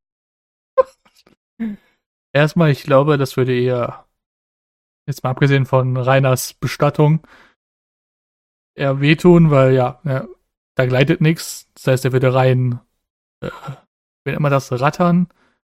Erstmal, ich glaube, das würde eher, jetzt mal abgesehen von Rainers Bestattung, eher wehtun, weil ja, ja da gleitet nichts. Das heißt, er würde rein, äh, wenn immer das Rattern,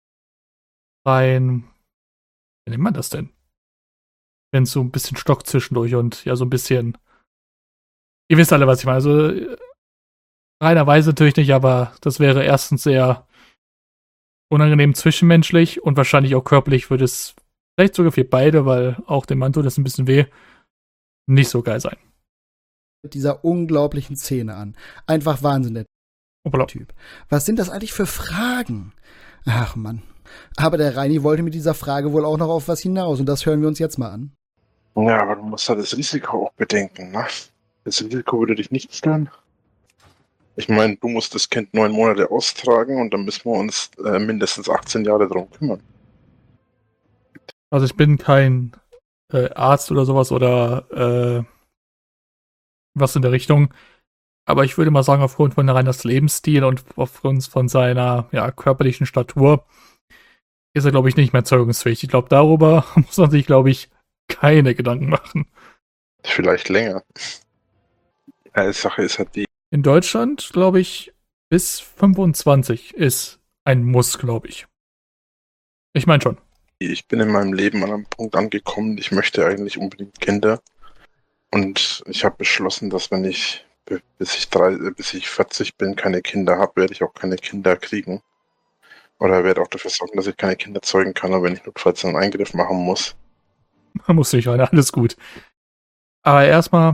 rein, wie nennt man das denn? Wenn es so ein bisschen stockt zwischendurch und ja, so ein bisschen, ihr wisst alle, was ich meine. Also, Rainer weiß natürlich nicht, aber das wäre erstens sehr unangenehm zwischenmenschlich und wahrscheinlich auch körperlich würde es vielleicht sogar für beide, weil auch dem Mann tut das ein bisschen weh, nicht so geil sein. Mit dieser unglaublichen Szene an. Einfach Wahnsinn, der Hoppala. Typ. Was sind das eigentlich für Fragen? Ach Mann. Aber der Reini wollte mit dieser Frage wohl auch noch auf was hinaus und das hören wir uns jetzt mal an. Ja, aber du musst halt das Risiko auch bedenken, ne? Das Risiko würde dich nicht stören. Ich meine, du musst das Kind neun Monate austragen und dann müssen wir uns äh, mindestens achtzehn Jahre drum kümmern. Also ich bin kein äh, Arzt oder sowas oder äh, was in der Richtung, aber ich würde mal sagen, aufgrund von Rainers Lebensstil und aufgrund von seiner ja, körperlichen Statur ist er, glaube ich, nicht mehr zeugungsfähig. Ich glaube, darüber muss man sich, glaube ich, keine Gedanken machen. Vielleicht länger. Ja, die Sache ist halt die. In Deutschland, glaube ich, bis fünfundzwanzig ist ein Muss, glaube ich. Ich meine schon. Ich bin in meinem Leben an einem Punkt angekommen, ich möchte eigentlich unbedingt Kinder. Und ich habe beschlossen, dass wenn ich bis ich, drei, bis ich vierzig bin, keine Kinder habe, werde ich auch keine Kinder kriegen. Oder werde auch dafür sorgen, dass ich keine Kinder zeugen kann, aber wenn ich notfalls einen Eingriff machen muss. Man muss nicht rein, alles gut. Aber erstmal,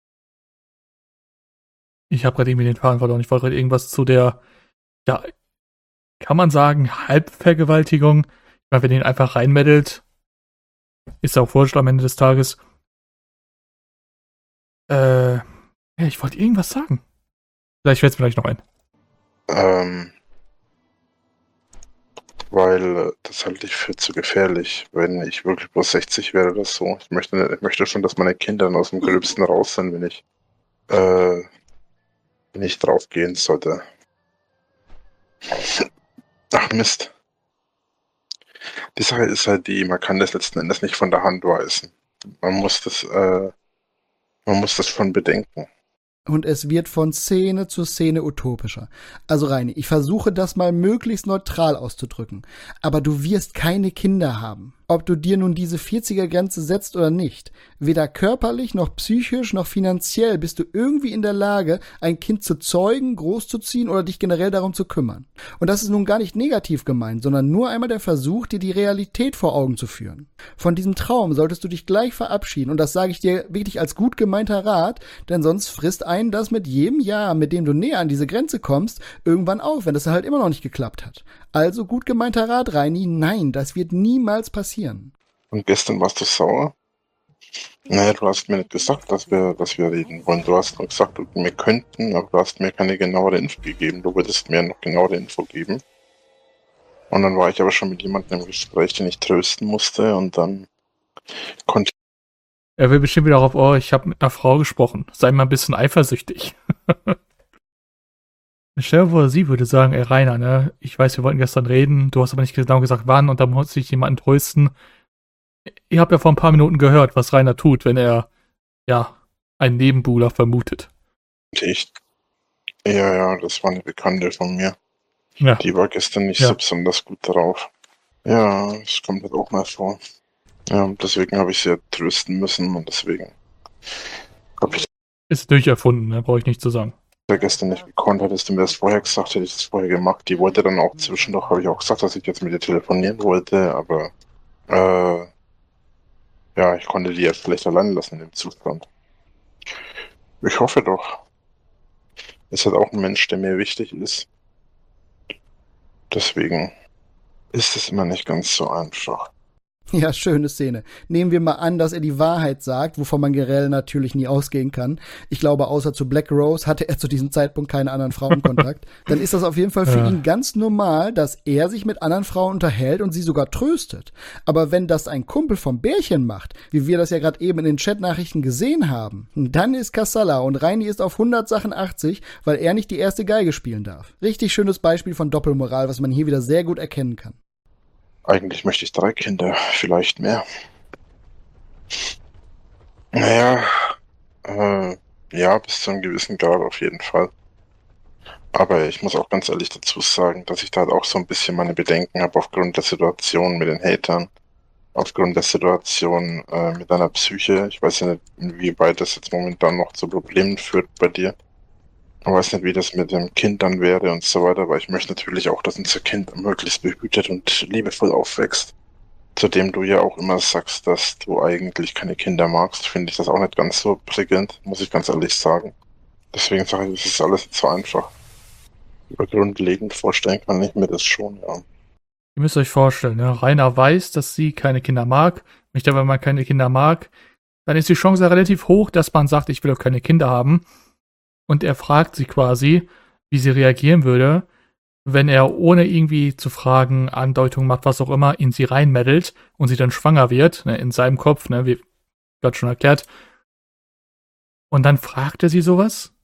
ich habe gerade irgendwie den Faden verloren. Ich wollte gerade irgendwas zu der, ja, kann man sagen, Halbvergewaltigung. Ich meine, wenn ihr ihn einfach reinmeddelt, ist ja auch wurscht am Ende des Tages. Äh, ja, ich wollte irgendwas sagen. Vielleicht fällt es mir gleich noch ein. Ähm, weil das halte ich für zu gefährlich, wenn ich wirklich bloß sechzig wäre oder so. Ich möchte, ich möchte schon, dass meine Kinder dann aus dem Gröbsten raus sind, wenn ich äh, nicht drauf gehen sollte. Ach Mist. Die Sache ist halt die, man kann das letzten Endes nicht von der Hand weisen. Man muss das, äh, man muss das schon bedenken. Und es wird von Szene zu Szene utopischer. Also Reini, ich versuche das mal möglichst neutral auszudrücken. Aber du wirst keine Kinder haben. Ob du dir nun diese vierziger-Grenze setzt oder nicht. Weder körperlich, noch psychisch, noch finanziell bist du irgendwie in der Lage, ein Kind zu zeugen, großzuziehen oder dich generell darum zu kümmern. Und das ist nun gar nicht negativ gemeint, sondern nur einmal der Versuch, dir die Realität vor Augen zu führen. Von diesem Traum solltest du dich gleich verabschieden. Und das sage ich dir wirklich als gut gemeinter Rat, denn sonst frisst einen das mit jedem Jahr, mit dem du näher an diese Grenze kommst, irgendwann auf, wenn das halt immer noch nicht geklappt hat. Also gut gemeinter Rat, Reini, nein, das wird niemals passieren. Und gestern warst du sauer? Naja, du hast mir nicht gesagt, dass wir, dass wir reden wollen. Du hast nur gesagt, wir könnten, aber du hast mir keine genauere Info gegeben. Du würdest mir noch genauere Info geben. Und dann war ich aber schon mit jemandem im Gespräch, den ich trösten musste, und dann konnte ich. Er will bestimmt wieder auf, oh, ich habe mit einer Frau gesprochen. Sei mal ein bisschen eifersüchtig. Stell dir vor, sie würde sagen, ey Rainer, ne, ich weiß, wir wollten gestern reden, du hast aber nicht genau gesagt, wann, und da muss sich jemanden trösten. Ihr habt ja vor ein paar Minuten gehört, was Rainer tut, wenn er, ja, einen Nebenbuhler vermutet. Ich, ja, ja, das war eine Bekannte von mir. Ja. Die war gestern nicht Ja. so besonders gut drauf. Ja, das kommt halt auch mal vor. Ja, deswegen habe ich sie ja trösten müssen und deswegen habe ich Ist durcherfunden, ne? Brauche ich nicht zu sagen. ja gestern nicht gekonnt. Hättest du mir das vorher gesagt, hätte ich das vorher gemacht. Die wollte dann auch zwischendurch, habe ich auch gesagt, dass ich jetzt mit ihr telefonieren wollte, aber äh, ja, ich konnte die jetzt vielleicht allein lassen in dem Zustand. Ich hoffe doch. Ist halt auch ein Mensch, der mir wichtig ist. Deswegen ist es immer nicht ganz so einfach. Ja, schöne Szene. Nehmen wir mal an, dass er die Wahrheit sagt, wovon man generell natürlich nie ausgehen kann. Ich glaube, außer zu Black Rose hatte er zu diesem Zeitpunkt keinen anderen Frauenkontakt. Dann ist das auf jeden Fall für Ja. ihn ganz normal, dass er sich mit anderen Frauen unterhält und sie sogar tröstet. Aber wenn das ein Kumpel vom Bärchen macht, wie wir das ja gerade eben in den Chatnachrichten gesehen haben, dann ist Kassala und Reini ist auf hundert Sachen achtzig, weil er nicht die erste Geige spielen darf. Richtig schönes Beispiel von Doppelmoral, was man hier wieder sehr gut erkennen kann. Eigentlich möchte ich drei Kinder, vielleicht mehr. Naja, äh, ja, bis zu einem gewissen Grad auf jeden Fall. Aber ich muss auch ganz ehrlich dazu sagen, dass ich da halt auch so ein bisschen meine Bedenken habe aufgrund der Situation mit den Hatern, aufgrund der Situation äh, mit deiner Psyche. Ich weiß ja nicht, inwieweit das jetzt momentan noch zu Problemen führt bei dir. Ich weiß nicht, wie das mit dem Kind dann wäre und so weiter, aber ich möchte natürlich auch, dass unser Kind möglichst behütet und liebevoll aufwächst. Zudem du ja auch immer sagst, dass du eigentlich keine Kinder magst, finde ich das auch nicht ganz so prickelnd, muss ich ganz ehrlich sagen. Deswegen sage ich, das ist alles nicht so einfach. Aber grundlegend vorstellen kann ich mir das schon, ja. Ihr müsst euch vorstellen, ne? Rainer weiß, dass sie keine Kinder mag. Nicht, wenn man keine Kinder mag, dann ist die Chance relativ hoch, dass man sagt, ich will auch keine Kinder haben. Und er fragt sie quasi, wie sie reagieren würde, wenn er ohne irgendwie zu fragen, Andeutungen macht, was auch immer, in sie reinmeddelt und sie dann schwanger wird, ne, in seinem Kopf, ne, wie gerade schon erklärt. Und dann fragt er sie sowas?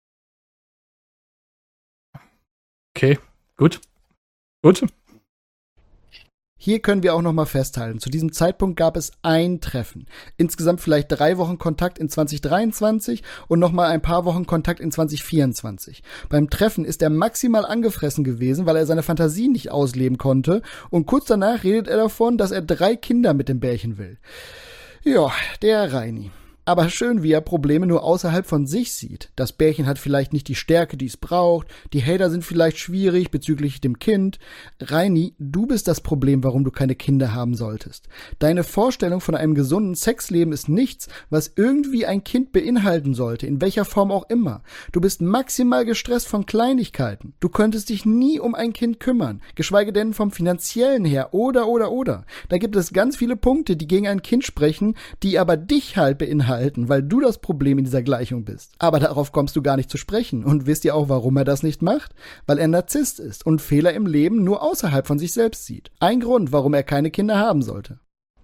Okay, gut. Gut. Hier können wir auch noch mal festhalten, zu diesem Zeitpunkt gab es ein Treffen. Insgesamt vielleicht drei Wochen Kontakt in zwanzig dreiundzwanzig und noch mal ein paar Wochen Kontakt in zwanzig vierundzwanzig. Beim Treffen ist er maximal angefressen gewesen, weil er seine Fantasien nicht ausleben konnte und kurz danach redet er davon, dass er drei Kinder mit dem Bärchen will. Ja, der Reini. Aber schön, wie er Probleme nur außerhalb von sich sieht. Das Bärchen hat vielleicht nicht die Stärke, die es braucht. Die Hater sind vielleicht schwierig bezüglich dem Kind. Reini, du bist das Problem, warum du keine Kinder haben solltest. Deine Vorstellung von einem gesunden Sexleben ist nichts, was irgendwie ein Kind beinhalten sollte, in welcher Form auch immer. Du bist maximal gestresst von Kleinigkeiten. Du könntest dich nie um ein Kind kümmern, geschweige denn vom Finanziellen her oder, oder, oder. Da gibt es ganz viele Punkte, die gegen ein Kind sprechen, die aber dich halt beinhalten, weil du das Problem in dieser Gleichung bist. Aber darauf kommst du gar nicht zu sprechen. Und wisst ihr auch, warum er das nicht macht? Weil er Narzisst ist und Fehler im Leben nur außerhalb von sich selbst sieht. Ein Grund, warum er keine Kinder haben sollte.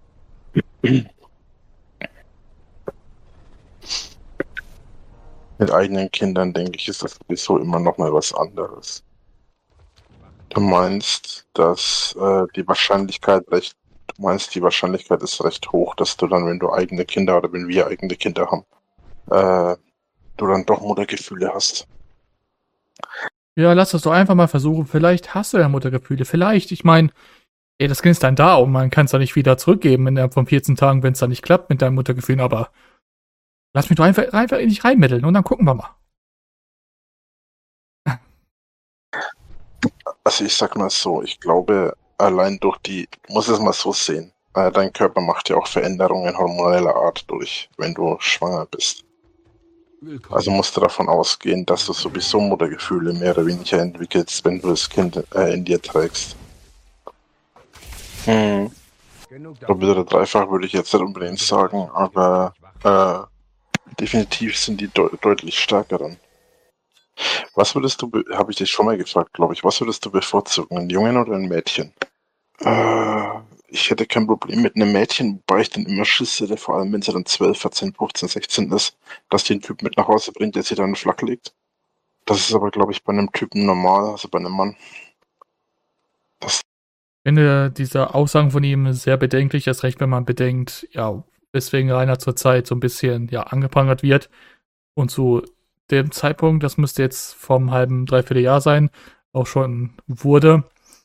Mit eigenen Kindern, denke ich, ist das sowieso immer noch mal was anderes. Du meinst, dass äh, die Wahrscheinlichkeit recht Du meinst, die Wahrscheinlichkeit ist recht hoch, dass du dann, wenn du eigene Kinder oder wenn wir eigene Kinder haben, äh, du dann doch Muttergefühle hast. Ja, lass das doch einfach mal versuchen. Vielleicht hast du ja Muttergefühle. Vielleicht, ich meine, ey, das Kind ist dann da und man kann es dann nicht wieder zurückgeben innerhalb von vierzehn Tagen, wenn es dann nicht klappt mit deinen Muttergefühlen. Aber lass mich doch einfach, einfach nicht reinmitteln und dann gucken wir mal. Also ich sag mal so, ich glaube, allein durch die, du musst es mal so sehen, äh, dein Körper macht ja auch Veränderungen hormoneller Art durch, wenn du schwanger bist. Also musst du davon ausgehen, dass du sowieso Muttergefühle mehr oder weniger entwickelst, wenn du das Kind äh, in dir trägst. Hm. Doppelt oder dreifach würde ich jetzt nicht unbedingt sagen, aber äh, definitiv sind die de- deutlich stärker dann. Was würdest du, be- habe ich dich schon mal gefragt, glaube ich, was würdest du bevorzugen, einen Jungen oder ein Mädchen? Äh, ich hätte kein Problem mit einem Mädchen, wobei ich dann immer Schiss hätte, vor allem wenn sie dann zwölf, vierzehn, fünfzehn, sechzehn ist, dass die einen Typ mit nach Hause bringt, der sie dann flach legt. Das ist aber, glaube ich, bei einem Typen normal, also bei einem Mann. Ich finde diese Aussagen von ihm sehr bedenklich, erst recht, wenn man bedenkt, ja, weswegen Rainer zurzeit so ein bisschen ja, angeprangert wird und so dem Zeitpunkt, das müsste jetzt vom halben, dreiviertel Jahr sein, auch schon wurde.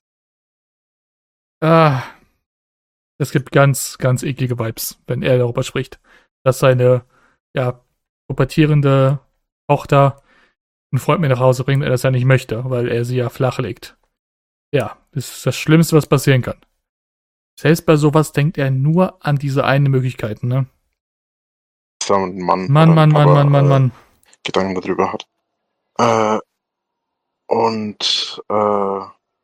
Ah, es gibt ganz, ganz eklige Vibes, wenn er darüber spricht, dass seine, ja, pubertierende Tochter einen Freund mit nach Hause bringt, er das ja nicht möchte, weil er sie ja flach legt. Ja, das ist das Schlimmste, was passieren kann. Selbst bei sowas denkt er nur an diese eine Möglichkeit, ne? Ein Mann, Mann, Mann, Papa, Mann, Mann, Mann, äh, Mann. Gedanken darüber hat. Äh, und äh,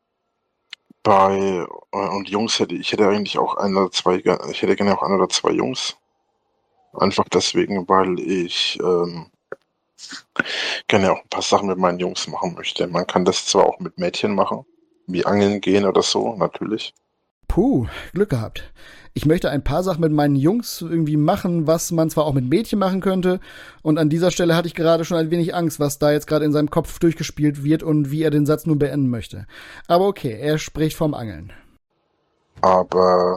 bei äh, und Jungs hätte ich hätte eigentlich auch ein oder zwei, ich hätte gerne auch ein oder zwei Jungs. Einfach deswegen, weil ich ähm, gerne auch ein paar Sachen mit meinen Jungs machen möchte. Man kann das zwar auch mit Mädchen machen, wie Angeln gehen oder so, natürlich. Puh, Glück gehabt. Ich möchte ein paar Sachen mit meinen Jungs irgendwie machen, was man zwar auch mit Mädchen machen könnte. Und an dieser Stelle hatte ich gerade schon ein wenig Angst, was da jetzt gerade in seinem Kopf durchgespielt wird und wie er den Satz nun beenden möchte. Aber okay, er spricht vom Angeln. Aber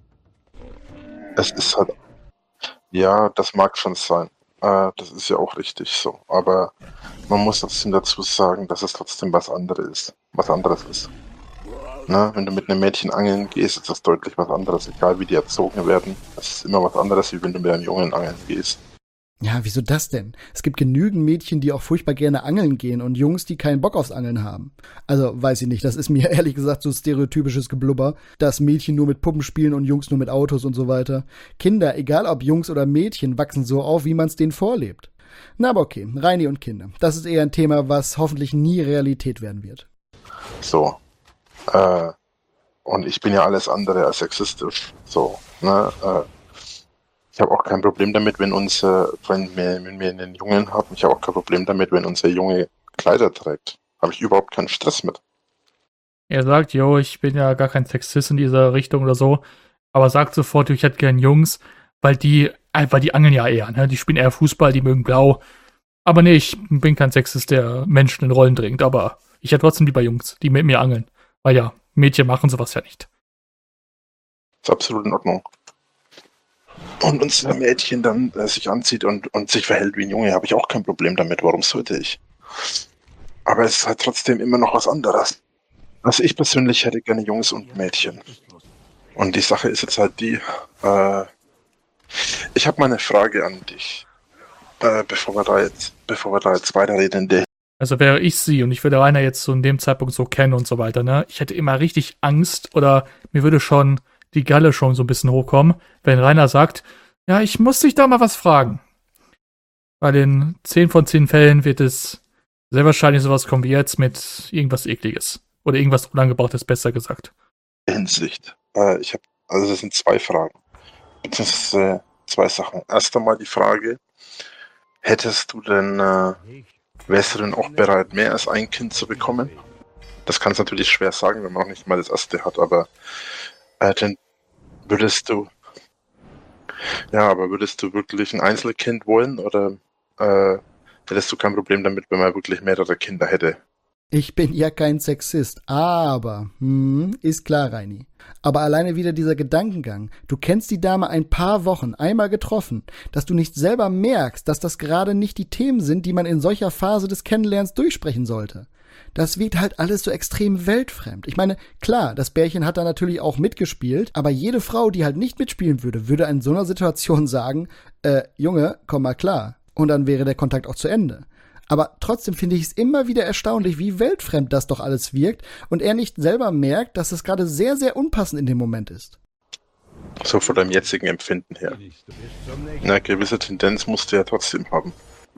es ist halt, ja, das mag schon sein. Äh, das ist ja auch richtig so. Aber man muss trotzdem dazu sagen, dass es trotzdem was anderes ist. Was anderes ist. Ne? Wenn du mit einem Mädchen angeln gehst, ist das deutlich was anderes, egal wie die erzogen werden. Das ist immer was anderes, wie wenn du mit einem Jungen angeln gehst. Ja, wieso das denn? Es gibt genügend Mädchen, die auch furchtbar gerne angeln gehen und Jungs, die keinen Bock aufs Angeln haben. Also, weiß ich nicht, das ist mir ehrlich gesagt so stereotypisches Geblubber, dass Mädchen nur mit Puppen spielen und Jungs nur mit Autos und so weiter. Kinder, egal ob Jungs oder Mädchen, wachsen so auf, wie man es denen vorlebt. Na, aber okay, Reini und Kinder. Das ist eher ein Thema, was hoffentlich nie Realität werden wird. So. Äh, und ich bin ja alles andere als sexistisch. So, ne? Äh, ich habe auch kein Problem damit, wenn unser, wenn wir, wenn wir einen Jungen haben. Ich habe auch kein Problem damit, wenn unser Junge Kleider trägt. Habe ich überhaupt keinen Stress mit. Er sagt, jo, ich bin ja gar kein Sexist in dieser Richtung oder so, aber sagt sofort, ich hätte gern Jungs, weil die, weil die angeln ja eher, ne? Die spielen eher Fußball, die mögen blau. Aber nee, ich bin kein Sexist, der Menschen in Rollen drängt, aber ich hätte trotzdem lieber Jungs, die mit mir angeln. Weil ja, Mädchen machen sowas ja nicht. Ist absolut in Ordnung. Und wenn ein Mädchen dann äh, sich anzieht und, und sich verhält wie ein Junge, habe ich auch kein Problem damit. Warum sollte ich? Aber es ist halt trotzdem immer noch was anderes. Also ich persönlich hätte gerne Jungs und Mädchen. Und die Sache ist jetzt halt die, äh, ich habe mal eine Frage an dich, äh, bevor wir da jetzt, bevor wir da jetzt weiterreden. Der Also wäre ich sie und ich würde Rainer jetzt so in dem Zeitpunkt so kennen und so weiter, ne? Ich hätte immer richtig Angst oder mir würde schon die Galle schon so ein bisschen hochkommen, wenn Rainer sagt, ja, ich muss dich da mal was fragen. Weil in zehn von zehn Fällen wird es sehr wahrscheinlich sowas kommen wie jetzt mit irgendwas Ekliges. Oder irgendwas Unangebrauchtes, besser gesagt. Hinsicht. Äh, ich habe, also das sind zwei Fragen. Beziehungsweise zwei Sachen. Erst einmal die Frage, hättest du denn, äh, wärst du denn auch bereit, mehr als ein Kind zu bekommen? Das kann es natürlich schwer sagen, wenn man noch nicht mal das erste hat, aber äh, denn würdest du, ja, aber würdest du wirklich ein Einzelkind wollen oder äh, hättest du kein Problem damit, wenn man wirklich mehrere Kinder hätte? Ich bin ja kein Sexist, aber, hm, ist klar, Reini. Aber alleine wieder dieser Gedankengang. Du kennst die Dame ein paar Wochen, einmal getroffen, dass du nicht selber merkst, dass das gerade nicht die Themen sind, die man in solcher Phase des Kennenlernens durchsprechen sollte. Das wirkt halt alles so extrem weltfremd. Ich meine, klar, das Bärchen hat da natürlich auch mitgespielt, aber jede Frau, die halt nicht mitspielen würde, würde in so einer Situation sagen, äh, Junge, komm mal klar. Und dann wäre der Kontakt auch zu Ende. Aber trotzdem finde ich es immer wieder erstaunlich, wie weltfremd das doch alles wirkt und er nicht selber merkt, dass es gerade sehr, sehr unpassend in dem Moment ist. So von deinem jetzigen Empfinden her. Eine gewisse Tendenz musst du ja trotzdem haben.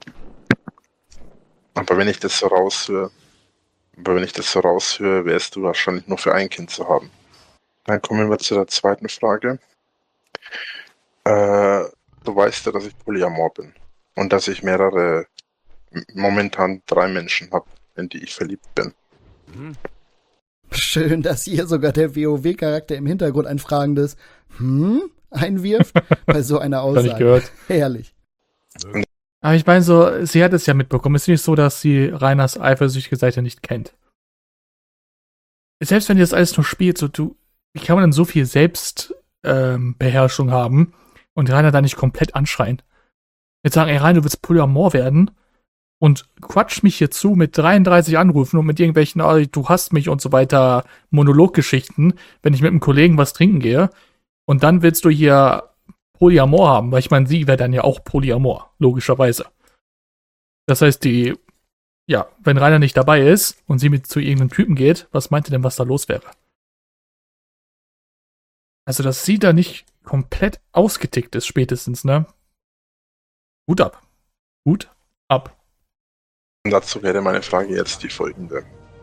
Aber wenn ich das so raushöre, aber wenn ich das so raushöre, wärst du wahrscheinlich nur für ein Kind zu haben. Dann kommen wir zu der zweiten Frage. Äh, du weißt ja, dass ich Polyamor bin und dass ich mehrere momentan drei Menschen habe, in die ich verliebt bin. Schön, dass hier sogar der WoW-Charakter im Hintergrund ein fragendes Hm einwirft bei so einer Aussage. Hab ich gehört. Herrlich. Aber ich meine so, sie hat es ja mitbekommen. Es ist nicht so, dass sie Rainers eifersüchtige Seite nicht kennt. Selbst wenn ihr das alles nur spielt, so du, wie kann man denn so viel Selbstbeherrschung ähm, haben und Rainer da nicht komplett anschreien? Jetzt sagen, ey Rainer, du willst Polyamor werden? und quatsch mich hier zu mit dreiunddreißig Anrufen und mit irgendwelchen, oh, du hasst mich und so weiter, Monologgeschichten, wenn ich mit einem Kollegen was trinken gehe. Und dann willst du hier Polyamor haben, weil ich meine, sie wäre dann ja auch Polyamor, logischerweise. Das heißt, die, ja, wenn Rainer nicht dabei ist und sie mit zu irgendeinem Typen geht, was meint ihr denn, was da los wäre? Also, dass sie da nicht komplett ausgetickt ist, spätestens, ne? Hut ab. Hut ab. Und dazu wäre meine Frage jetzt die folgende.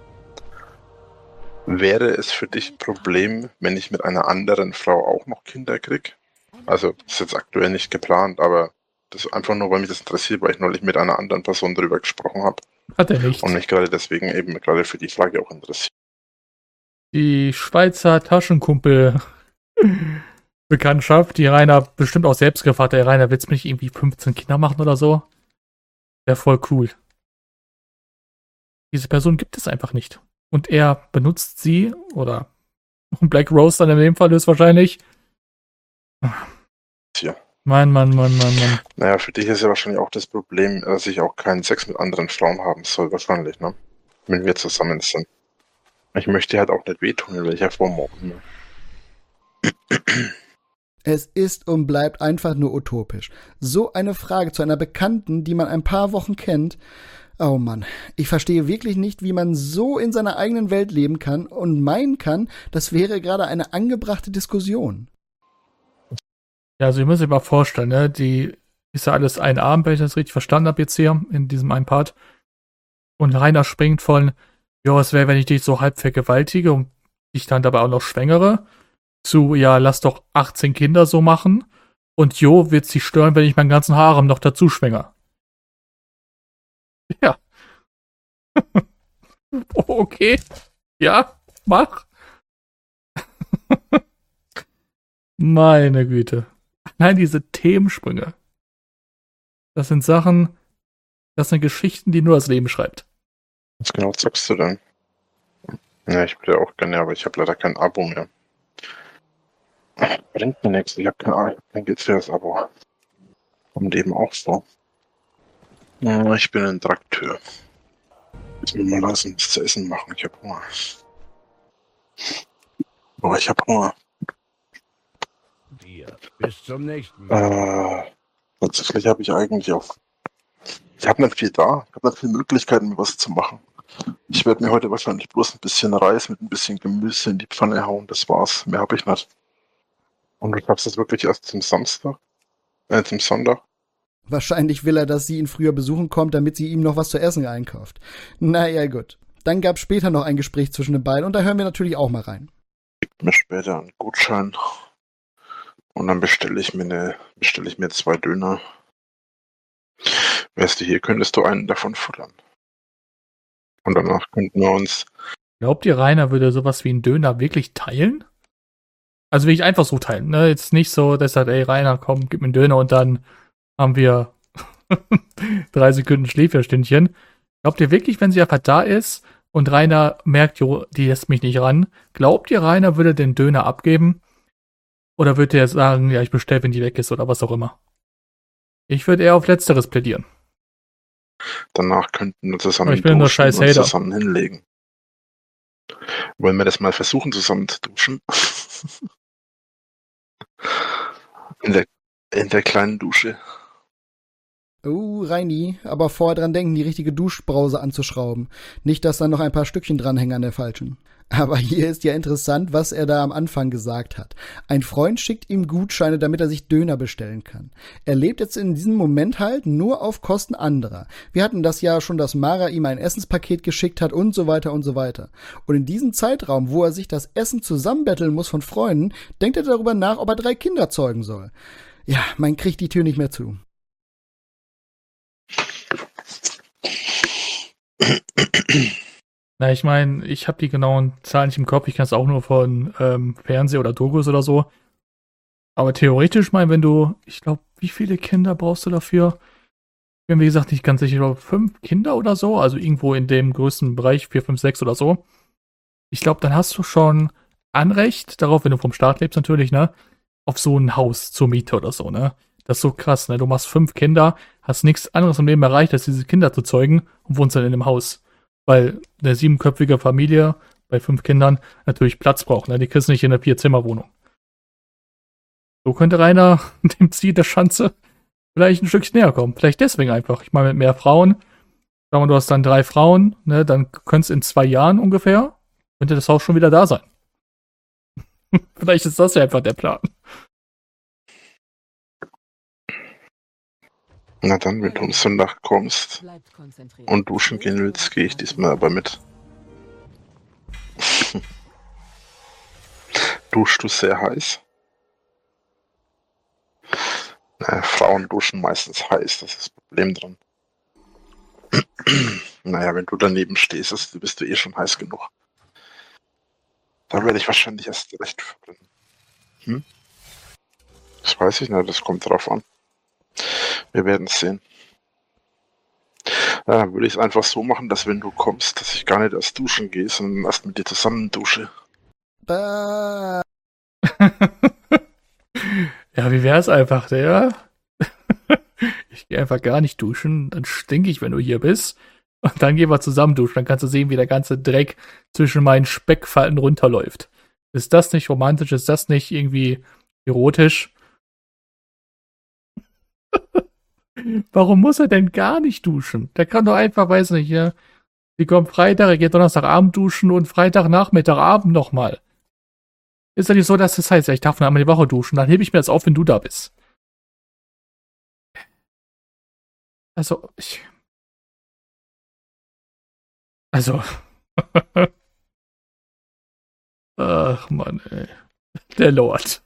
Wäre es für dich ein Problem, wenn ich mit einer anderen Frau auch noch Kinder kriege? Also, das ist jetzt aktuell nicht geplant, aber das ist einfach nur, weil mich das interessiert, weil ich neulich mit einer anderen Person darüber gesprochen habe. Hat er nicht. Und mich gerade deswegen eben gerade für die Frage auch interessiert. Die Schweizer Taschenkumpel-Bekanntschaft, die Rainer bestimmt auch selbst gefragt hat, Rainer, willst du mich irgendwie fünfzehn Kinder machen oder so? Wäre voll cool. Diese Person gibt es einfach nicht. Und er benutzt sie, oder Black Rose dann in dem Fall ist wahrscheinlich. Tja. Mann, Mann, Mann, Mann, Mann. Naja, für dich ist ja wahrscheinlich auch das Problem, dass ich auch keinen Sex mit anderen Frauen haben soll, wahrscheinlich, ne? Wenn wir zusammen sind. Ich möchte halt auch nicht wehtun, in welcher Form auch immer. Es ist und bleibt einfach nur utopisch. So eine Frage zu einer Bekannten, die man ein paar Wochen kennt. Oh Mann, ich verstehe wirklich nicht, wie man so in seiner eigenen Welt leben kann und meinen kann, das wäre gerade eine angebrachte Diskussion. Ja, also ihr müsst euch mal vorstellen, ne, die ist ja alles ein Abend, wenn ich das richtig verstanden habe jetzt hier, in diesem einen Part. Und Rainer springt von, ja, was wäre, wenn ich dich so halb vergewaltige und dich dann dabei auch noch schwängere, zu, ja, lass doch achtzehn Kinder so machen und Jo, wird sie stören, wenn ich meinen ganzen Harem noch dazu schwängere. Ja. Okay. Ja, mach. Meine Güte. Nein, diese Themensprünge. Das sind Sachen, das sind Geschichten, die nur das Leben schreibt. Was genau zockst du denn? Ja, ich würde auch gerne, aber ich habe leider kein Abo mehr. Bringt mir nichts, ich habe kein, kein Geld für das Abo. Kommt eben auch vor. Ja, ich bin ein Trakteur. Jetzt will mal lassen, was zu essen machen. Ich habe Hunger. Boah, ich habe Hunger. Bis zum nächsten Mal. Äh, tatsächlich habe ich eigentlich auch. Ich habe nicht viel da. Ich habe nicht viele Möglichkeiten, mir was zu machen. Ich werde mir heute wahrscheinlich bloß ein bisschen Reis mit ein bisschen Gemüse in die Pfanne hauen. Das war's. Mehr habe ich nicht. Und du schaffst das wirklich erst zum Samstag? Äh, zum Sonntag? Wahrscheinlich will er, dass sie ihn früher besuchen kommt, damit sie ihm noch was zu essen einkauft. Naja, gut. Dann gab es später noch ein Gespräch zwischen den beiden und da hören wir natürlich auch mal rein. Gibt mir später einen Gutschein. Und dann bestelle ich mir eine, bestelle ich mir zwei Döner. Wärst du hier, könntest du einen davon futtern. Und danach könnten wir uns. Glaubt ihr, Rainer würde sowas wie einen Döner wirklich teilen? Also wirklich einfach so teilen, ne? Jetzt nicht so, dass er sagt, ey Rainer, komm, gib mir einen Döner und dann haben wir drei Sekunden Schläferstündchen. Glaubt ihr wirklich, wenn sie einfach da ist und Rainer merkt, jo, die lässt mich nicht ran, glaubt ihr, Rainer würde den Döner abgeben? Oder würde er sagen, ja, ich bestelle, wenn die weg ist oder was auch immer? Ich würde eher auf Letzteres plädieren. Danach könnten wir zusammen ich bin nur scheiß und Hater. zusammen hinlegen. Wollen wir das mal versuchen, zusammen zu duschen? in, der, in der kleinen Dusche. Oh, Reini, aber vorher dran denken, die richtige Duschbrause anzuschrauben. Nicht, dass da noch ein paar Stückchen dranhängen an der falschen. Aber hier ist ja interessant, was er da am Anfang gesagt hat. Ein Freund schickt ihm Gutscheine, damit er sich Döner bestellen kann. Er lebt jetzt in diesem Moment halt nur auf Kosten anderer. Wir hatten das ja schon, dass Mara ihm ein Essenspaket geschickt hat und so weiter und so weiter. Und in diesem Zeitraum, wo er sich das Essen zusammenbetteln muss von Freunden, denkt er darüber nach, ob er drei Kinder zeugen soll. Ja, man kriegt die Tür nicht mehr zu. Na, ich meine, ich habe die genauen Zahlen nicht im Kopf. Ich kann es auch nur von ähm, Fernseh oder Dokus oder so. Aber theoretisch, mein, wenn du, ich glaube, wie viele Kinder brauchst du dafür? Ich bin, wie gesagt, nicht ganz sicher. Ich glaube, fünf Kinder oder so. Also irgendwo in dem größten Bereich, vier, fünf, sechs oder so. Ich glaube, dann hast du schon Anrecht darauf, wenn du vom Staat lebst natürlich, ne? Auf so ein Haus zur Miete oder so, ne? Das ist so krass, ne? Du machst fünf Kinder, hast nichts anderes im Leben erreicht, als diese Kinder zu zeugen und wohnst dann in dem Haus. Weil eine siebenköpfige Familie bei fünf Kindern natürlich Platz braucht, ne? Die kriegst du nicht in einer Vier-Zimmer-Wohnung. So könnte Rainer dem Ziel der Schanze vielleicht ein Stückchen näher kommen. Vielleicht deswegen einfach. Ich meine, mit mehr Frauen. Sagen wir, du hast dann drei Frauen, ne? Dann könntest in zwei Jahren ungefähr, könnte das Haus schon wieder da sein. Vielleicht ist das ja einfach der Plan. Na dann, wenn du um Sonntag kommst und duschen gehen willst, gehe ich diesmal aber mit. Duschst du sehr heiß? Naja, Frauen duschen meistens heiß, das ist das Problem dran. Naja, wenn du daneben stehst, ist, bist du eh schon heiß genug. Da werde ich wahrscheinlich erst recht verbrennen. Hm? Das weiß ich nicht, das kommt drauf an. Wir werden es sehen. Ja, dann würde ich es einfach so machen, dass wenn du kommst, dass ich gar nicht erst duschen gehe, sondern erst mit dir zusammen dusche. Bah. Ja, wie wär's einfach, der? Ich gehe einfach gar nicht duschen, dann stinke ich, wenn du hier bist. Und dann gehen wir zusammen duschen, dann kannst du sehen, wie der ganze Dreck zwischen meinen Speckfalten runterläuft. Ist das nicht romantisch? Ist das nicht irgendwie erotisch? Warum muss er denn gar nicht duschen? Der kann doch einfach, weiß nicht, ja, die kommt Freitag, er geht Donnerstagabend duschen und Freitagnachmittagabend nochmal. Ist ja nicht so, dass das heißt, ja, ich darf nur einmal die Woche duschen, dann hebe ich mir das auf, wenn du da bist. Also, ich... Also... Ach, Mann, ey. Der Lord.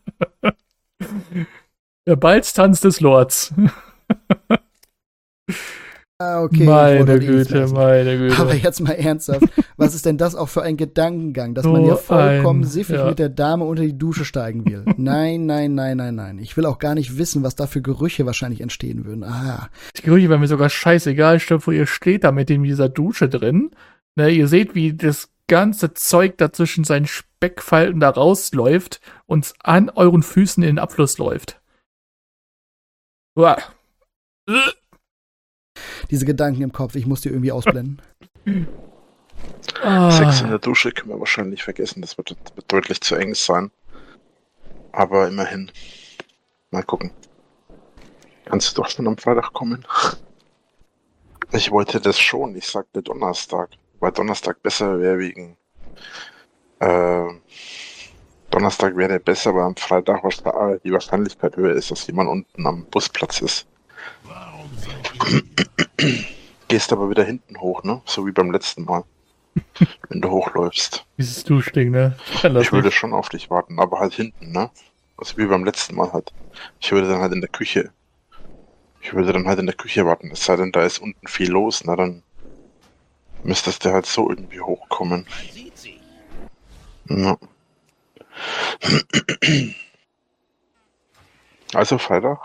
Der Balztanz des Lords. Ah, okay. Meine Güte, meine Güte. Aber jetzt mal ernsthaft, was ist denn das auch für ein Gedankengang, dass So man hier vollkommen ein- siffig ja. mit der Dame unter die Dusche steigen will? Nein, nein, nein, nein, nein. Ich will auch gar nicht wissen, was da für Gerüche wahrscheinlich entstehen würden. Ah, Die Gerüche wären mir sogar scheißegal. Stell dir vor, ihr steht da mit in dieser Dusche drin. Ne, ihr seht, wie das ganze Zeug da zwischen seinen Speckfalten da rausläuft und an euren Füßen in den Abfluss läuft. Uah. diese Gedanken im Kopf, ich muss die irgendwie ausblenden. Ah. Sex in der Dusche können wir wahrscheinlich vergessen, das wird, wird deutlich zu eng sein. Aber immerhin. Mal gucken. Kannst du doch schon am Freitag kommen? Ich wollte das schon, ich sagte Donnerstag. Weil Donnerstag besser wäre wegen... Äh, Donnerstag wäre besser, weil am Freitag wahrscheinlich die Wahrscheinlichkeit höher ist, dass jemand unten am Busplatz ist. Gehst aber wieder hinten hoch, ne? So wie beim letzten Mal. Wenn du hochläufst. Dieses Duschding, ne? Ich kann das Ich würde nicht. schon auf dich warten, aber halt hinten, ne? Also wie beim letzten Mal halt. Ich würde dann halt in der Küche. Ich würde dann halt in der Küche warten. Es sei denn, da ist unten viel los, na dann müsstest du halt so irgendwie hochkommen. Ja. Also Freitag?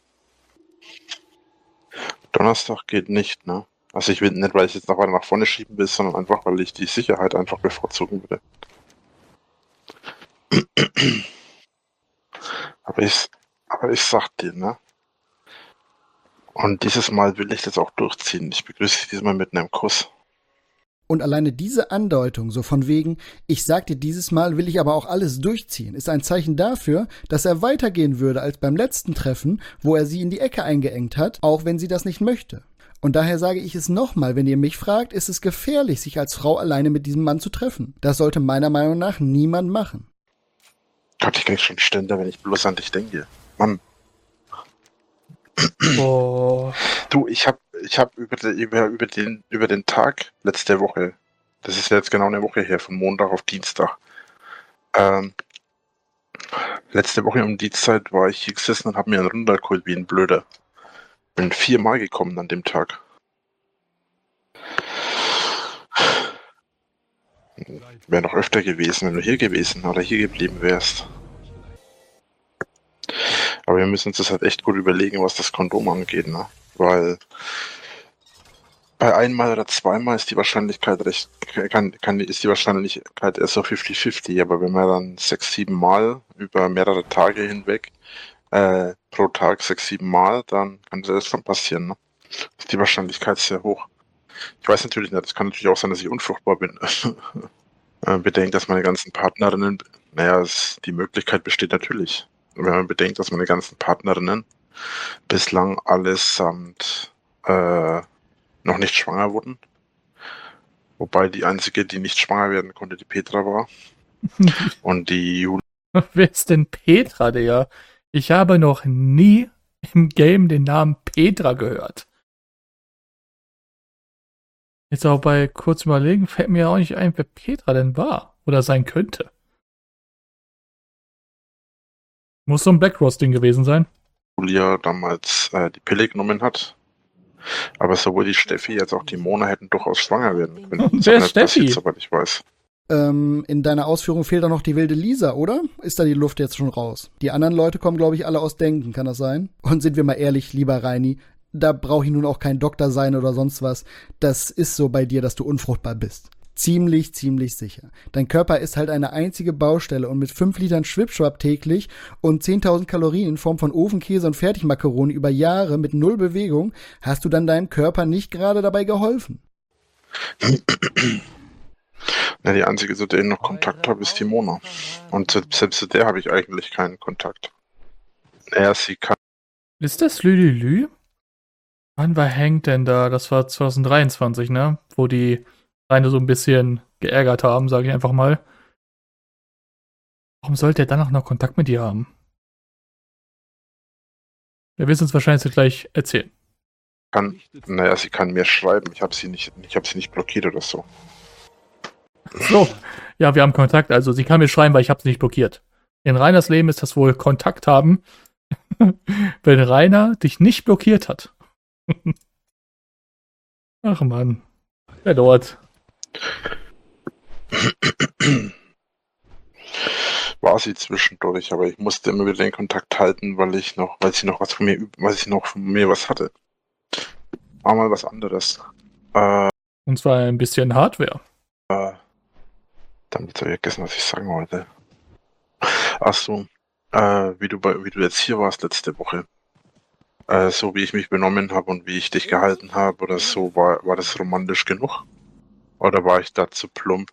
Donnerstag geht nicht, ne? Also ich will nicht, weil ich jetzt noch weiter nach vorne schieben will, sondern einfach, weil ich die Sicherheit einfach bevorzugen würde. Aber ich, aber ich sag dir, ne? Und dieses Mal will ich das auch durchziehen. Ich begrüße dich diesmal mit einem Kuss. Und alleine diese Andeutung, so von wegen, ich sag dir, dieses Mal will ich aber auch alles durchziehen, ist ein Zeichen dafür, dass er weitergehen würde als beim letzten Treffen, wo er sie in die Ecke eingeengt hat, auch wenn sie das nicht möchte. Und daher sage ich es nochmal, wenn ihr mich fragt, ist es gefährlich, sich als Frau alleine mit diesem Mann zu treffen. Das sollte meiner Meinung nach niemand machen. Gott, ich krieg schon Ständer, wenn ich bloß an dich denke. Mann, Oh. du, ich hab, ich hab über, den- über, über, den, über den Tag letzte Woche, das ist ja jetzt genau eine Woche her, von Montag auf Dienstag, ähm, letzte Woche um die Zeit war ich hier gesessen und hab mir einen runtergeholt wie ein Blöder. Bin viermal gekommen an dem Tag. Wäre noch öfter gewesen, wenn du hier gewesen oder hier geblieben wärst. Aber wir müssen uns das halt echt gut überlegen, was das Kondom angeht, ne? Weil bei einmal oder zweimal ist die Wahrscheinlichkeit recht, kann, kann, ist die Wahrscheinlichkeit erst so fünfzig fünfzig, aber wenn man dann sechs, sieben Mal über mehrere Tage hinweg äh, pro Tag sechs, sieben Mal, dann kann das schon passieren. Ne? Ist die Wahrscheinlichkeit sehr hoch. Ich weiß natürlich nicht, es kann natürlich auch sein, dass ich unfruchtbar bin. Wenn man bedenkt, dass meine ganzen Partnerinnen, naja, es, die Möglichkeit besteht natürlich. Wenn man bedenkt, dass meine ganzen Partnerinnen bislang allesamt äh, noch nicht schwanger wurden. Wobei die einzige, die nicht schwanger werden konnte, die Petra war. Und die Julia. Wer ist denn Petra, Digga? Ich habe noch nie im Game den Namen Petra gehört. Jetzt auch bei kurz überlegen, fällt mir auch nicht ein, wer Petra denn war oder sein könnte. Muss so ein Blackroast-Ding gewesen sein. Julia damals äh, die Pille genommen hat. Aber sowohl die Steffi als auch die Mona hätten durchaus schwanger werden können. Wer ist Steffi? Passiert, soweit ich weiß. Ähm, in deiner Ausführung fehlt auch noch die wilde Lisa, oder? Ist da die Luft jetzt schon raus? Die anderen Leute kommen, glaube ich, alle aus Denken, kann das sein? Und sind wir mal ehrlich, lieber Reini, da brauche ich nun auch kein Doktor sein oder sonst was. Das ist so bei dir, dass du unfruchtbar bist. Ziemlich, ziemlich sicher. Dein Körper ist halt eine einzige Baustelle und mit fünf Litern Schwipschwapp täglich und zehntausend Kalorien in Form von Ofenkäse und Fertigmakaroni über Jahre mit null Bewegung hast du dann deinem Körper nicht gerade dabei geholfen. Na, die einzige, zu der ich noch Kontakt habe, ist die Mona. Und selbst zu der habe ich eigentlich keinen Kontakt. Naja, sie kann. Ist das Lülülü? Wann war Hank denn da? Das war zwanzig dreiundzwanzig, ne? Wo die eine so ein bisschen geärgert haben, sage ich einfach mal. Warum sollte er dann auch noch Kontakt mit ihr haben? Wir wissen es wahrscheinlich jetzt gleich erzählen. Kann, naja, sie kann mir schreiben. Ich habe sie nicht, ich habe sie nicht blockiert oder so. So, ja, wir haben Kontakt. Also sie kann mir schreiben, weil ich habe sie nicht blockiert. In Rainers Leben ist das wohl Kontakt haben, wenn Rainer dich nicht blockiert hat. Ach Mann, wer dort? War sie zwischendurch, aber ich musste immer wieder den Kontakt halten, weil ich noch, weil sie noch was von mir, weil sie noch von mir was hatte. War mal was anderes. Äh, Und zwar ein bisschen Hardware. Äh, damit habe ich vergessen, was ich sagen wollte. Ach so, äh, wie du bei, wie du jetzt hier warst letzte Woche. Äh, so wie ich mich benommen habe und wie ich dich gehalten habe oder so, war, war das romantisch genug? Oder war ich da zu plump?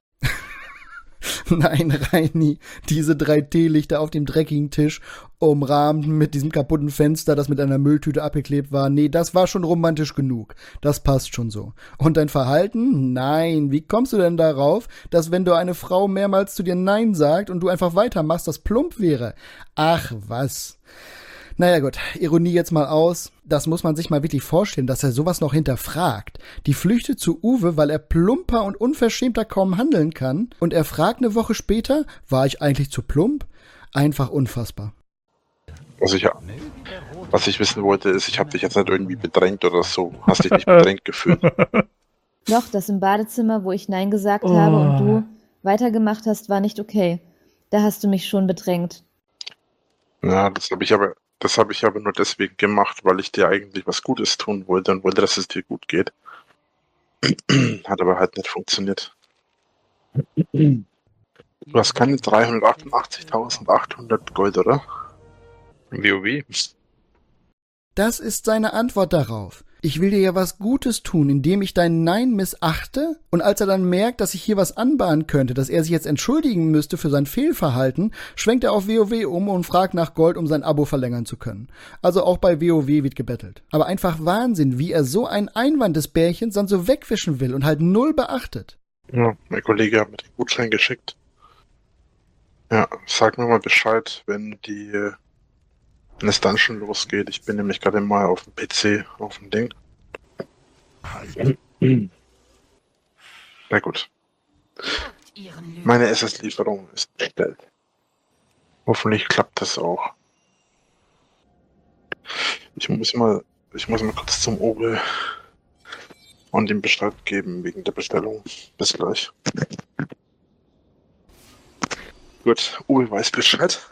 Nein, Reini, diese drei Teelichter auf dem dreckigen Tisch, umrahmt mit diesem kaputten Fenster, das mit einer Mülltüte abgeklebt war. Nee, das war schon romantisch genug. Das passt schon so. Und dein Verhalten? Nein, wie kommst du denn darauf, dass wenn du eine Frau mehrmals zu dir Nein sagt und du einfach weitermachst, das plump wäre? Ach, was? Naja gut, Ironie jetzt mal aus. Das muss man sich mal wirklich vorstellen, dass er sowas noch hinterfragt. Die flüchtet zu Uwe, weil er plumper und unverschämter kaum handeln kann. Und er fragt eine Woche später, war ich eigentlich zu plump? Einfach unfassbar. Was ich, was ich wissen wollte, ist, ich habe dich jetzt nicht irgendwie bedrängt oder so. Hast dich nicht bedrängt gefühlt? Doch, das im Badezimmer, wo ich Nein gesagt Oh. habe und du weitergemacht hast, war nicht okay. Da hast du mich schon bedrängt. Ja, das habe ich aber, das habe ich aber nur deswegen gemacht, weil ich dir eigentlich was Gutes tun wollte und wollte, dass es dir gut geht. Hat aber halt nicht funktioniert. Du hast keine dreihundertachtundachtzigtausendachthundert Gold, oder? Im WoW? Das ist seine Antwort darauf. Ich will dir ja was Gutes tun, indem ich dein Nein missachte, und als er dann merkt, dass sich hier was anbahnen könnte, dass er sich jetzt entschuldigen müsste für sein Fehlverhalten, schwenkt er auf WoW um und fragt nach Gold, um sein Abo verlängern zu können. Also auch bei WoW wird gebettelt. Aber einfach Wahnsinn, wie er so einen Einwand des Bärchens dann so wegwischen will und halt null beachtet. Ja, mein Kollege hat mir den Gutschein geschickt. Ja, sag mir mal Bescheid, wenn die äh, wenn das Dungeon losgeht. Ich bin nämlich gerade mal auf dem P C, auf dem Ding. Na gut. Meine S S-Lieferung ist bestellt. Hoffentlich klappt das auch. Ich muss mal, ich muss mal kurz zum Obe und ihm Bescheid geben wegen der Bestellung. Bis gleich. Gut, Uwe weiß Bescheid.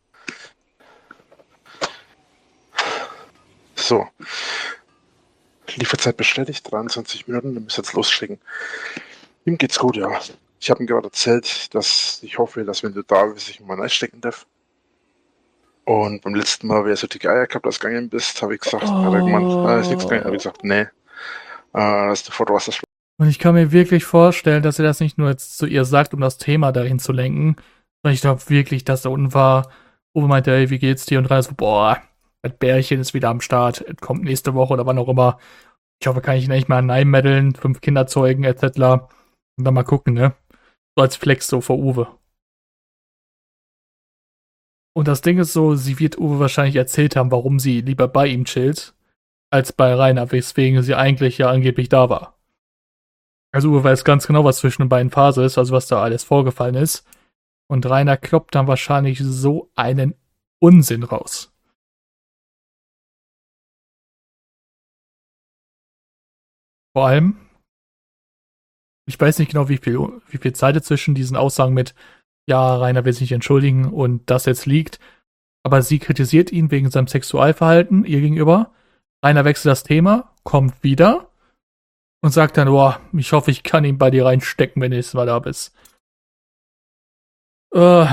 So. Lieferzeit bestätigt, dreiundzwanzig Minuten, wir müssen jetzt losschicken. Ihm geht's gut, ja. Ich habe ihm gerade erzählt, dass ich hoffe, dass wenn du da bist, ich mal einstecken darf. Und beim letzten Mal, wie er so dicke Eier gehabt, als du gegangen bist, habe ich gesagt, oh. hat er gemeint, ah, ist nichts gegangen. Habe ich gesagt, nee, äh, das ist sofort Wasser. Und ich kann mir wirklich vorstellen, dass er das nicht nur jetzt zu ihr sagt, um das Thema dahin zu lenken, sondern ich glaube wirklich, dass da unten war, Uwe meinte, ey, wie geht's dir? Und Rainer so, boah, das Bärchen ist wieder am Start, es kommt nächste Woche oder wann auch immer. Ich hoffe, kann ich ihn echt mal hineinmeddeln, fünf Kinder zeugen, et cetera. Und dann mal gucken, ne? So als Flex so vor Uwe. Und das Ding ist so, sie wird Uwe wahrscheinlich erzählt haben, warum sie lieber bei ihm chillt, als bei Rainer, weswegen sie eigentlich ja angeblich da war. Also Uwe weiß ganz genau, was zwischen den beiden Phasen ist, also was da alles vorgefallen ist. Und Rainer kloppt dann wahrscheinlich so einen Unsinn raus. Vor allem, ich weiß nicht genau, wie viel, wie viel Zeit zwischen diesen Aussagen mit ja, Rainer will sich nicht entschuldigen und das jetzt liegt, aber sie kritisiert ihn wegen seinem Sexualverhalten ihr gegenüber. Rainer wechselt das Thema, kommt wieder und sagt dann, boah, ich hoffe, ich kann ihn bei dir reinstecken, wenn du nächstes Mal da bist. Äh.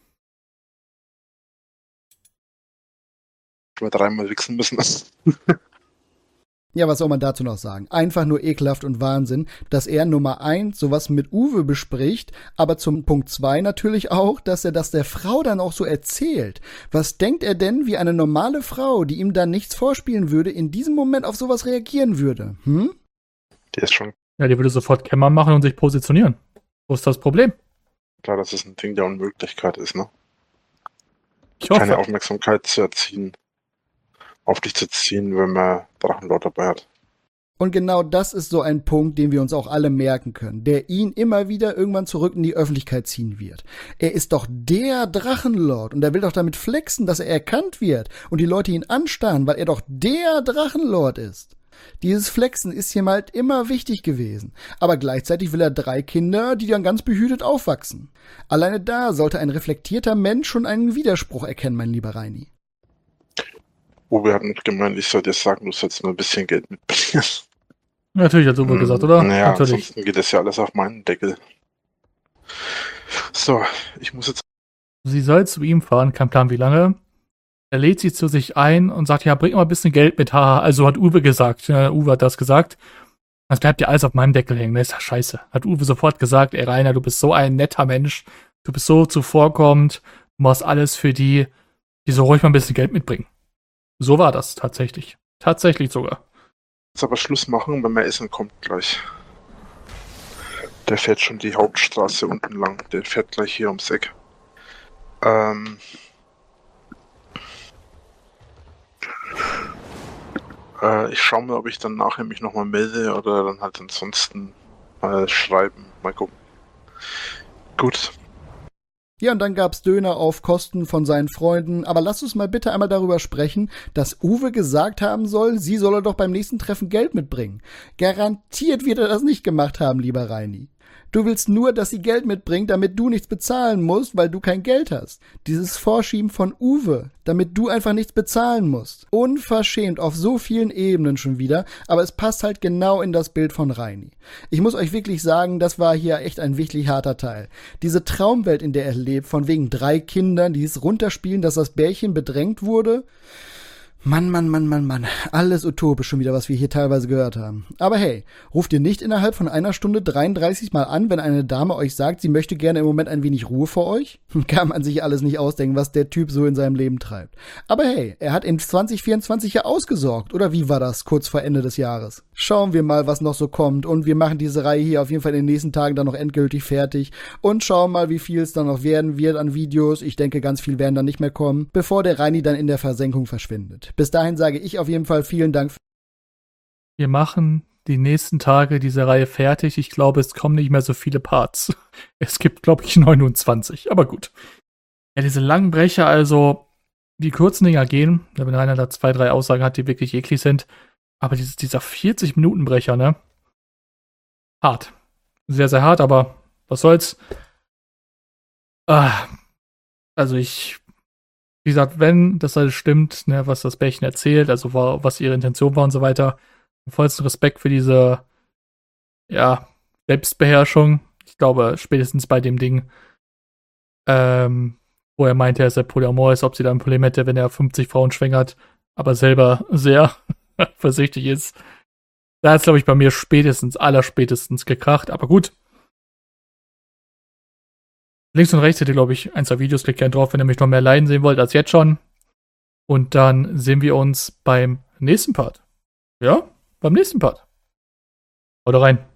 Ich mal dreimal wichsen müssen. Ja, was soll man dazu noch sagen? Einfach nur ekelhaft und Wahnsinn, dass er Nummer eins sowas mit Uwe bespricht, aber zum Punkt zwei natürlich auch, dass er das der Frau dann auch so erzählt. Was denkt er denn, wie eine normale Frau, die ihm dann nichts vorspielen würde, in diesem Moment auf sowas reagieren würde? Hm? Der ist schon Ja, die würde sofort Kämmer machen und sich positionieren. Wo ist das Problem? klar, dass es ein Ding der Unmöglichkeit ist, ne? Ich hoffe. Keine Aufmerksamkeit zu erziehen, auf dich zu ziehen, wenn man Drachenlord dabei hat. Und genau das ist so ein Punkt, den wir uns auch alle merken können, der ihn immer wieder irgendwann zurück in die Öffentlichkeit ziehen wird. Er ist doch der Drachenlord und er will doch damit flexen, dass er erkannt wird und die Leute ihn anstarren, weil er doch der Drachenlord ist. Dieses Flexen ist ihm halt immer wichtig gewesen. Aber gleichzeitig will er drei Kinder, die dann ganz behütet aufwachsen. Alleine da sollte ein reflektierter Mensch schon einen Widerspruch erkennen, mein lieber Reini. Uwe hat nicht gemeint, ich soll dir sagen, du sollst nur ein bisschen Geld mitbringen. Natürlich hat Uwe gesagt, oder? Naja, Natürlich. ansonsten geht das ja alles auf meinen Deckel. So, ich muss jetzt... Sie soll zu ihm fahren, kein Plan wie lange. Er lädt sie zu sich ein und sagt, ja, bring mal ein bisschen Geld mit, haha. Also hat Uwe gesagt. Ja, Uwe hat das gesagt. Das bleibt ja alles auf meinem Deckel hängen. Das ist ja scheiße. Hat Uwe sofort gesagt, ey Rainer, du bist so ein netter Mensch. Du bist so zuvorkommend. Du machst alles für die, die so ruhig mal ein bisschen Geld mitbringen. So war das tatsächlich. Tatsächlich sogar. Jetzt aber Schluss machen, wenn mein Essen kommt gleich. Der fährt schon die Hauptstraße unten lang. Der fährt gleich hier ums Eck. Ähm... Ich schaue mal, ob ich dann nachher mich nochmal melde oder dann halt ansonsten mal schreiben. Mal gucken. Gut. Ja, und dann gab's Döner auf Kosten von seinen Freunden. Aber lass uns mal bitte einmal darüber sprechen, dass Uwe gesagt haben soll, sie solle doch beim nächsten Treffen Geld mitbringen. Garantiert wird er das nicht gemacht haben, lieber Reini. Du willst nur, dass sie Geld mitbringt, damit du nichts bezahlen musst, weil du kein Geld hast. Dieses Vorschieben von Uwe, damit du einfach nichts bezahlen musst. Unverschämt auf so vielen Ebenen schon wieder, aber es passt halt genau in das Bild von Reini. Ich muss euch wirklich sagen, das war hier echt ein wirklich harter Teil. Diese Traumwelt, in der er lebt, von wegen drei Kindern, die es runterspielen, dass das Bärchen bedrängt wurde. Mann, Mann, Mann, Mann, Mann. Alles utopisch schon wieder, was wir hier teilweise gehört haben. Aber hey, ruft ihr nicht innerhalb von einer Stunde dreiunddreißig Mal an, wenn eine Dame euch sagt, sie möchte gerne im Moment ein wenig Ruhe vor euch? Kann man sich alles nicht ausdenken, was der Typ so in seinem Leben treibt. Aber hey, er hat in zwanzig vierundzwanzig ja ausgesorgt. Oder wie war das, kurz vor Ende des Jahres? Schauen wir mal, was noch so kommt. Und wir machen diese Reihe hier auf jeden Fall in den nächsten Tagen dann noch endgültig fertig. Und schauen mal, wie viel es dann noch werden wird an Videos. Ich denke, ganz viel werden dann nicht mehr kommen, bevor der Reini dann in der Versenkung verschwindet. Bis dahin sage ich auf jeden Fall vielen Dank. Wir machen die nächsten Tage diese Reihe fertig. Ich glaube, es kommen nicht mehr so viele Parts. Es gibt, glaube ich, neunundzwanzig. Aber gut. Ja, diese langen Brecher, also die kurzen Dinger gehen, wenn einer da zwei, drei Aussagen hat, die wirklich eklig sind. Aber dieses, dieser vierzig-Minuten-Brecher, ne? Hart. Sehr, sehr hart, aber was soll's. Ah, also ich Wie gesagt, wenn das alles stimmt, ne, was das Bärchen erzählt, also war, was ihre Intention war und so weiter, vollsten Respekt für diese, ja, Selbstbeherrschung. Ich glaube, spätestens bei dem Ding, ähm, wo er meinte, dass er Polyamor ist, ob sie da ein Problem hätte, wenn er fünfzig Frauen schwängert, aber selber sehr vorsichtig ist. Da hat es, glaube ich, bei mir spätestens, allerspätestens gekracht, aber gut. Links und rechts hätte, glaube ich, ein, zwei Videos, klickt gerne drauf, wenn ihr mich noch mehr leiden sehen wollt als jetzt schon. Und dann sehen wir uns beim nächsten Part. Ja, beim nächsten Part. Haut rein.